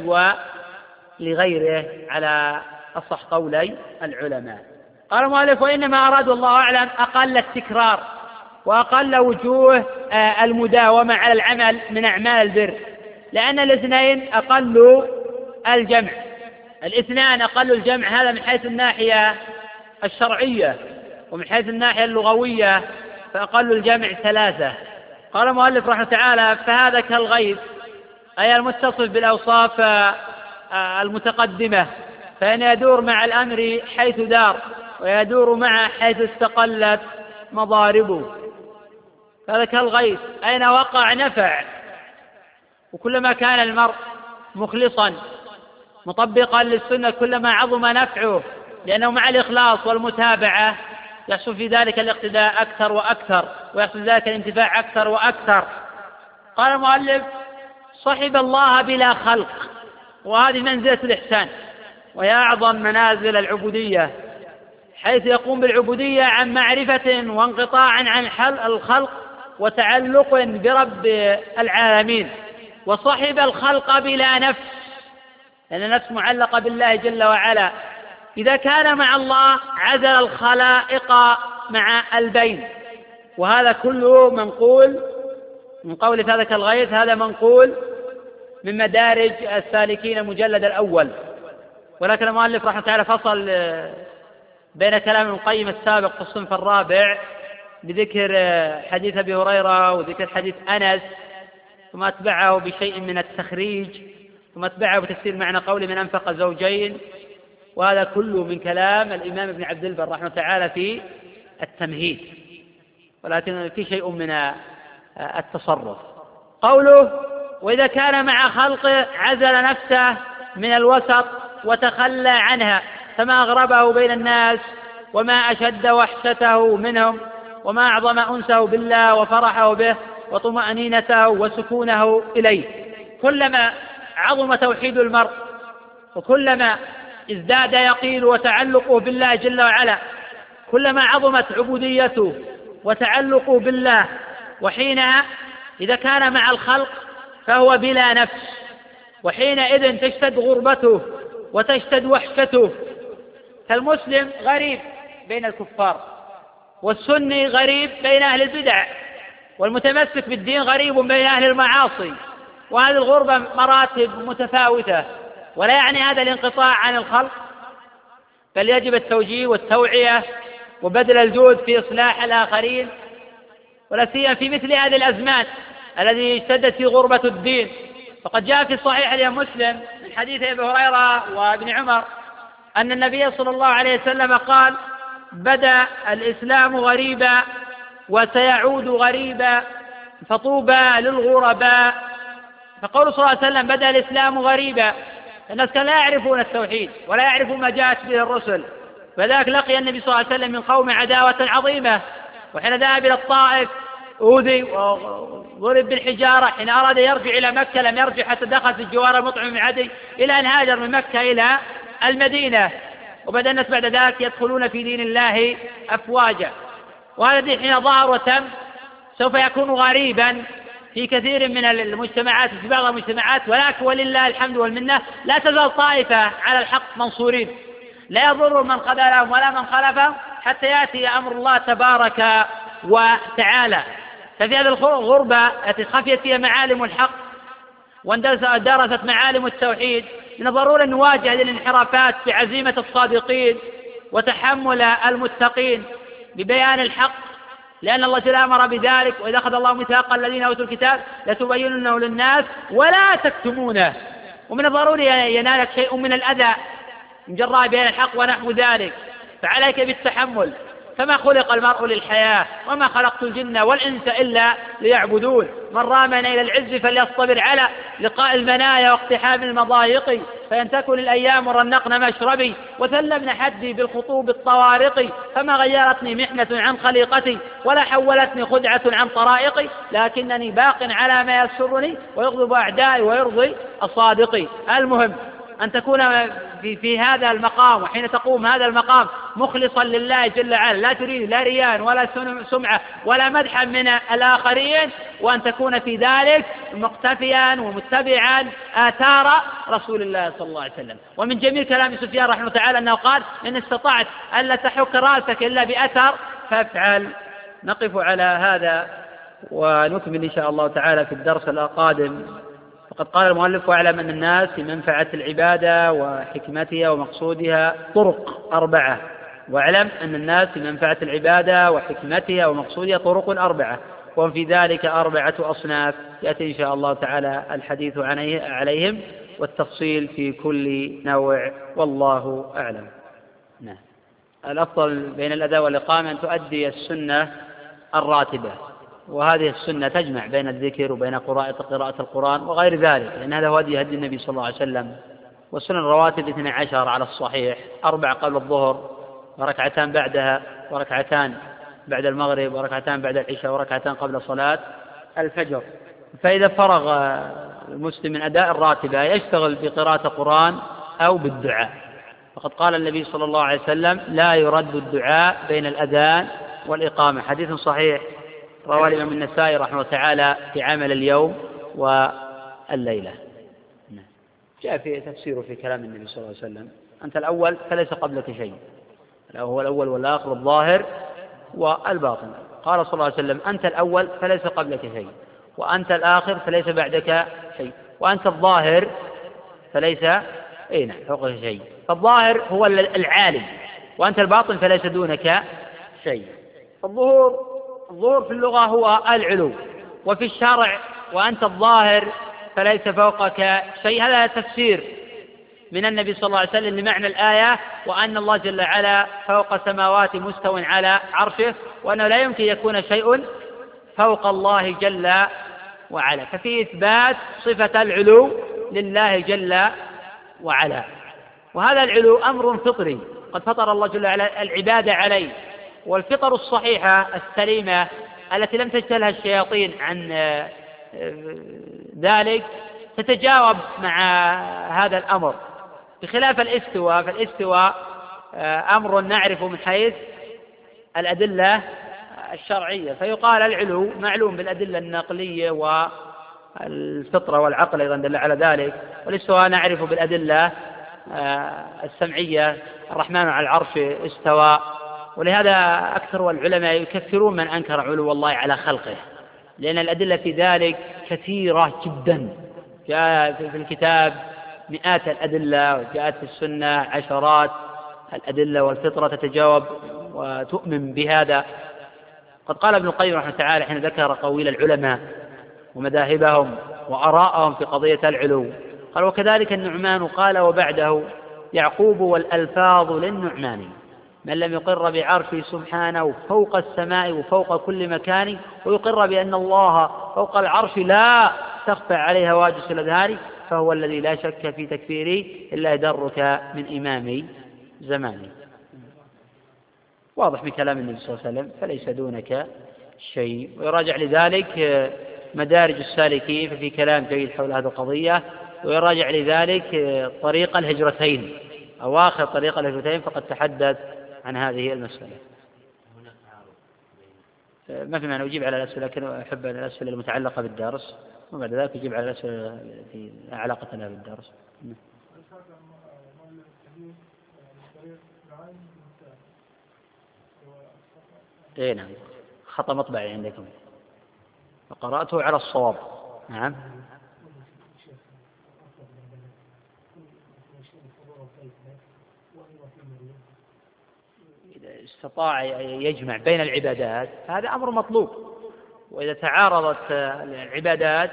ولغيره على أصح قولي العلماء. قال المؤلف: وإنما أراد الله أعلم أقل التكرار وأقل وجوه المداومة على العمل من أعمال البر، لأن الاثنين أقل الجمع، الاثنان أقل الجمع، هذا من حيث الناحية الشرعية، ومن حيث الناحية اللغوية فأقل الجمع 3. قال المؤلف رحمه تعالى: فهذا كالغيث، أي المتصف بالأوصاف المتقدمة، فإن يدور مع الأمر حيث دار ويدور معه حيث استقلت مضاربه. هذا كالغيث، أين وقع نفع، وكلما كان المرء مخلصا مطبقا للسنة كلما عظم نفعه، لأنه مع الإخلاص والمتابعة يحصل في ذلك الاقتداء أكثر وأكثر، ويحصل ذلك الانتفاع أكثر وأكثر. قال المؤلف: صحب الله بلا خلق، وهذه منزلة الإحسان وهي أعظم منازل العبودية، حيث يقوم بالعبودية عن معرفة وانقطاع عن الخلق وتعلق برب العالمين، وصحب الخلق بلا نفس، لأن النفس معلقة بالله جل وعلا. إذا كان مع الله عزل الخلائق مع البين، وهذا كله منقول من قول فاذك الغيث، هذا منقول من مدارج السالكين المجلد الأول. ولكن المؤلف رحمه الله تعالى فصل بين كلام ابن القيم السابق في الصنف الرابع بذكر حديث أبي هريرة وذكر حديث أنس، ثم أتبعه بشيء من التخريج، ثم أتبعه بتفسير معنى قول من أنفق زوجين، وهذا كله من كلام الإمام ابن عبد البر رحمه تعالى في التمهيد، ولكن في شيء من التصرف. قوله وإذا كان مع خلقه عزل نفسه من الوسط وتخلى عنها، فما أغربه بين الناس وما أشد وحشته منهم وما أعظم أنسه بالله وفرحه به وطمأنينته وسكونه إليه. كلما عظم توحيد المرء وكلما ازداد يقين وتعلقه بالله جل وعلا، كلما عظمت عبوديته وتعلقه بالله، وحينها إذا كان مع الخلق فهو بلا نفس، وحينئذ تشتد غربته وتشتد وحشته. فالمسلم غريب بين الكفار، والسني غريب بين أهل البدع، والمتمسك بالدين غريب بين أهل المعاصي، وهذه الغربة مراتب متفاوتة. ولا يعني هذا الانقطاع عن الخلق، بل يجب التوجيه والتوعية وبذل الجهد في إصلاح الآخرين، ولا سيما في مثل هذه الأزمان الذي اشتدت في غربة الدين. فقد جاء في صحيح الإمام مسلم من حديث أبي هريرة وابن عمر أن النبي صلى الله عليه وسلم قال: بدأ الإسلام غريبا وسيعود غريبا فطوبى للغرباء. فقول صلى الله عليه وسلم بدأ الإسلام غريبا، الناس كانوا لا يعرفون التوحيد ولا يعرفون ما جاءت به الرسل، فذلك لقي النبي صلى الله عليه وسلم من قوم عداوة عظيمة، وحين ذهب إلى الطائف أوذي وضرب بالحجارة، حين أراد يرجع إلى مكة لم يرجع حتى دخل في الجوار المطعم من عدي، إلى أن هاجر من مكة إلى المدينة، وبدأ الناس بعد ذلك يدخلون في دين الله أفواجا. وهذا الدين حين ظهر وتم سوف يكون غريبا في كثير من المجتمعات، في بعض المجتمعات، ولكن ولله الحمد والمنة لا تزال طائفة على الحق منصورين، لا يضر من خذلهم ولا من خلفهم حتى يأتي أمر الله تبارك وتعالى. ففي هذه الغربة التي خفيت فيها معالم الحق واندرست معالم التوحيد، من الضروري أن نواجه هذه الانحرافات بعزيمة الصادقين وتحمل المتقين ببيان الحق، لأن الله جل أمر بذلك: وإذا أخذ الله ميثاق الذين أوتوا الكتاب لتبيننه للناس ولا تكتمونه. ومن الضروري ينالك شيء من الأذى من جراء بيان الحق ونحو ذلك، فعليك بالتحمل. فما خلق المرء للحياة وما خلقت الجن والإنس إلا ليعبدون. من رامنا إلى العز فليصطبر على لقاء المنايا واقتحام المضايق، فإن تكن الأيام رنقن مشربي وثلبن حدي بالخطوب الطوارق. فما غيرتني محنة عن خليقتي ولا حولتني خدعة عن طرائقي، لكنني باق على ما يسرني ويغضب أعدائي ويرضي أصادقي. المهم أن تكون في هذا المقام، وحين تقوم هذا المقام مخلصا لله جل وعلا، لا تريد لا رياء ولا سمعة ولا مدحا من الآخرين، وأن تكون في ذلك مقتفيا ومتبعا آثار رسول الله صلى الله عليه وسلم. ومن جميل كلام سفيان رحمه تعالى أنه قال: إن استطعت ألا تحك رأسك إلا بأثر فافعل. نقف على هذا ونكمل إن شاء الله تعالى في الدرس القادم. فقد قال المؤلف: واعلم أن الناس في منفعة العبادة وحكمتها ومقصودها طرق 4. واعلم أن الناس في منفعة العبادة وحكمتها ومقصودها طرق 4، وفي ذلك 4 أصناف يأتي إن شاء الله تعالى الحديث عليهم والتفصيل في كل نوع، والله أعلم. نعم. الأفضل بين الأذان والإقامة أن تؤدي السنة الراتبة، وهذه السنة تجمع بين الذكر وبين قراءة القرآن وغير ذلك، لأن هذا هو هدي النبي صلى الله عليه وسلم. والسنن الرواتب 12 على الصحيح: 4 قبل الظهر، وركعتان بعدها، وركعتان بعد المغرب، وركعتان بعد العشاء، وركعتان قبل صلاة الفجر. فإذا فرغ المسلم من أداء الراتبة يشتغل بقراءة القرآن أو بالدعاء، فقد قال النبي صلى الله عليه وسلم: لا يرد الدعاء بين الأذان والإقامة. حديث صحيح رواه الإمام النسائي رحمه الله تعالى في عمل اليوم والليلة. جاء في تفسيره في كلام النبي صلى الله عليه وسلم: أنت الأول فليس قبلك شيء، هو الأول والآخر الظاهر والباطن. قال صلى الله عليه وسلم: أنت الأول فليس قبلك شيء، وأنت الآخر فليس بعدك شيء، وأنت الظاهر فليس فوقك شيء. فالظاهر هو العالي، وأنت الباطن فليس دونك شيء. الظهور في اللغة هو العلو، وفي الشرع وأنت الظاهر فليس فوقك شيء. هذا تفسير من النبي صلى الله عليه وسلم لمعنى الآية: وأن الله جل وعلا فوق السماوات مستو على عرشه، وأنه لا يمكن يكون شيء فوق الله جل وعلا. ففي إثبات صفة العلو لله جل وعلا، وهذا العلو أمر فطري قد فطر الله جل وعلا العباد عليه، والفطر الصحيحة السليمة التي لم تجتلها الشياطين عن ذلك تتجاوب مع هذا الأمر، بخلاف الاستواء. فالاستواء أمر نعرف من حيث الأدلة الشرعية، فيقال العلو معلوم بالأدلة النقلية والفطرة والعقل أيضا دل على ذلك، والاستواء نعرف بالأدلة السمعية: الرحمن على العرش استوى. ولهذا أكثر العلماء يكثرون من أنكر علو الله على خلقه، لأن الأدلة في ذلك كثيرة جدا، جاء في الكتاب مئات الأدلة، وجاءت في السنة عشرات الأدلة، والفطرة تتجاوب وتؤمن بهذا. قد قال ابن القيم رحمه الله تعالى حين ذكر قويل العلماء ومذاهبهم وآراءهم في قضية العلو، قال: وكذلك النعمان قال وبعده يعقوب والألفاظ للنعمان: من لم يقر بعرشه سبحانه فوق السماء وفوق كل مكان، ويقر بأن الله فوق العرش لا تخفى عليه هواجس الأذهان، فهو الذي لا شك في تكفيري إلا درك من إمامي زماني. واضح من كلام النبي صلى الله عليه وسلم: فليس دونك شيء. ويراجع لذلك مدارج السالكين ففي كلام جيد حول هذه القضية، ويراجع لذلك طريق الهجرتين، أواخر طريق الهجرتين، فقد تحدث عن هذه المسألة. ما في معنى أجيب على الأسئلة، لكن أحب الأسئلة المتعلقة بالدرس، وبعد ذلك أجيب على الأسئلة في علاقة لها بالدرس. نعم، خطأ مطبعي عندكم، فقرأته على الصواب. نعم. إذا استطاع يجمع بين العبادات فهذا أمر مطلوب، وإذا تعارضت العبادات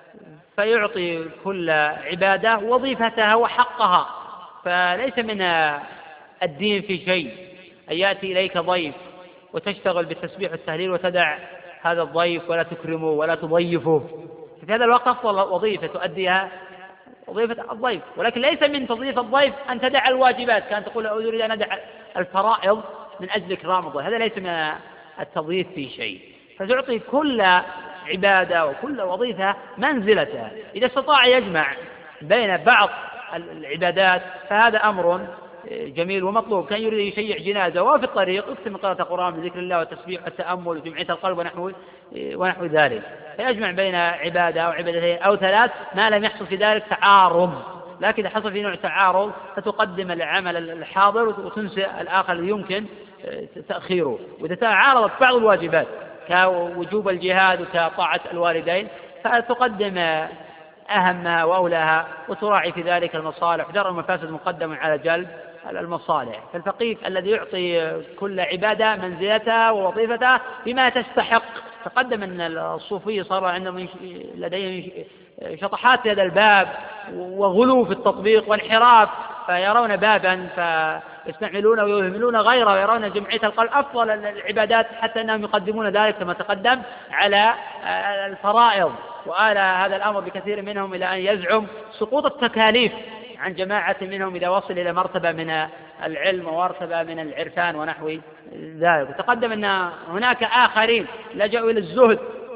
فيعطي كل عبادة وظيفتها وحقها. فليس من الدين في شيء أن يأتي إليك ضيف وتشتغل بالتسبيح والتهليل وتدع هذا الضيف ولا تكرمه ولا تضيفه. في هذا الوقت أفضل وظيفة تؤديها وظيفة الضيف، ولكن ليس من تضيف الضيف أن تدع الواجبات، كان تقول أريد أن أدع الفرائض من أجل إكرام الضيف، هذا ليس من التضييف في شيء. فتعطي كل عبادة وكل وظيفة منزلتها. إذا استطاع يجمع بين بعض العبادات فهذا أمر جميل ومطلوب. كان يريد يشيع جنازة وفي الطريق يكتم قراءة القرآن بذكر الله والتسبيح والتأمل وجمعية القلب ونحو ذلك، فيجمع بين عبادة أو عبادتين أو ثلاث ما لم يحصل في ذلك تعارض. لكن إذا حصل في نوع تعارض فتقدم العمل الحاضر وتنسى الآخر اللي يمكن تأخيره. وإذا تعارضت بعض الواجبات كوجوب الجهاد وكطاعة الوالدين فتقدم أهمها وأولاها وتراعي في ذلك المصالح. درء المفاسد مقدم على جلب المصالح. فالفقيه الذي يعطي كل عبادة منزلتها ووظيفتها بما تستحق. تقدم أن الصوفية صار عندهم لديهم شطحات في هذا الباب وغلو في التطبيق وانحراف، فيرون بابا فيستعملونه ويهملون غيره، ويرون جمعية القلب أفضل العبادات حتى أنهم يقدمون ذلك كما تقدم على الفرائض. وآل هذا الأمر بكثير منهم إلى أن يزعم سقوط التكاليف عن جماعة منهم إذا وصل إلى مرتبة من العلم ومرتبة من العرفان ونحو ذلك. وتقدم أن هناك آخرين لجأوا إلى الزهد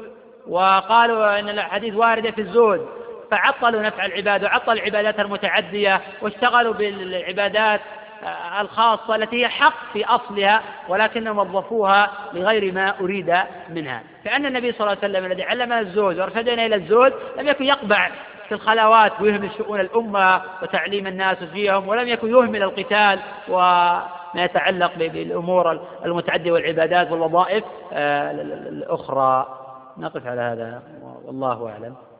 وقالوا أن الحديث واردة في الزهد، فعطلوا نفع العباد وعطلوا العبادات المتعدية واشتغلوا بالعبادات الخاصة التي هي حق في أصلها، ولكنهم وظفوها لغير ما أريد منها. فأن النبي صلى الله عليه وسلم الذي علمنا الزهد وارشدنا إلى الزهد لم يكن يقبع في الخلوات ويهمل شؤون الأمة وتعليم الناس فيهم، ولم يكن يهمل القتال وما يتعلق بالأمور المتعدية والعبادات والوظائف الأخرى. نقف على هذا والله أعلم.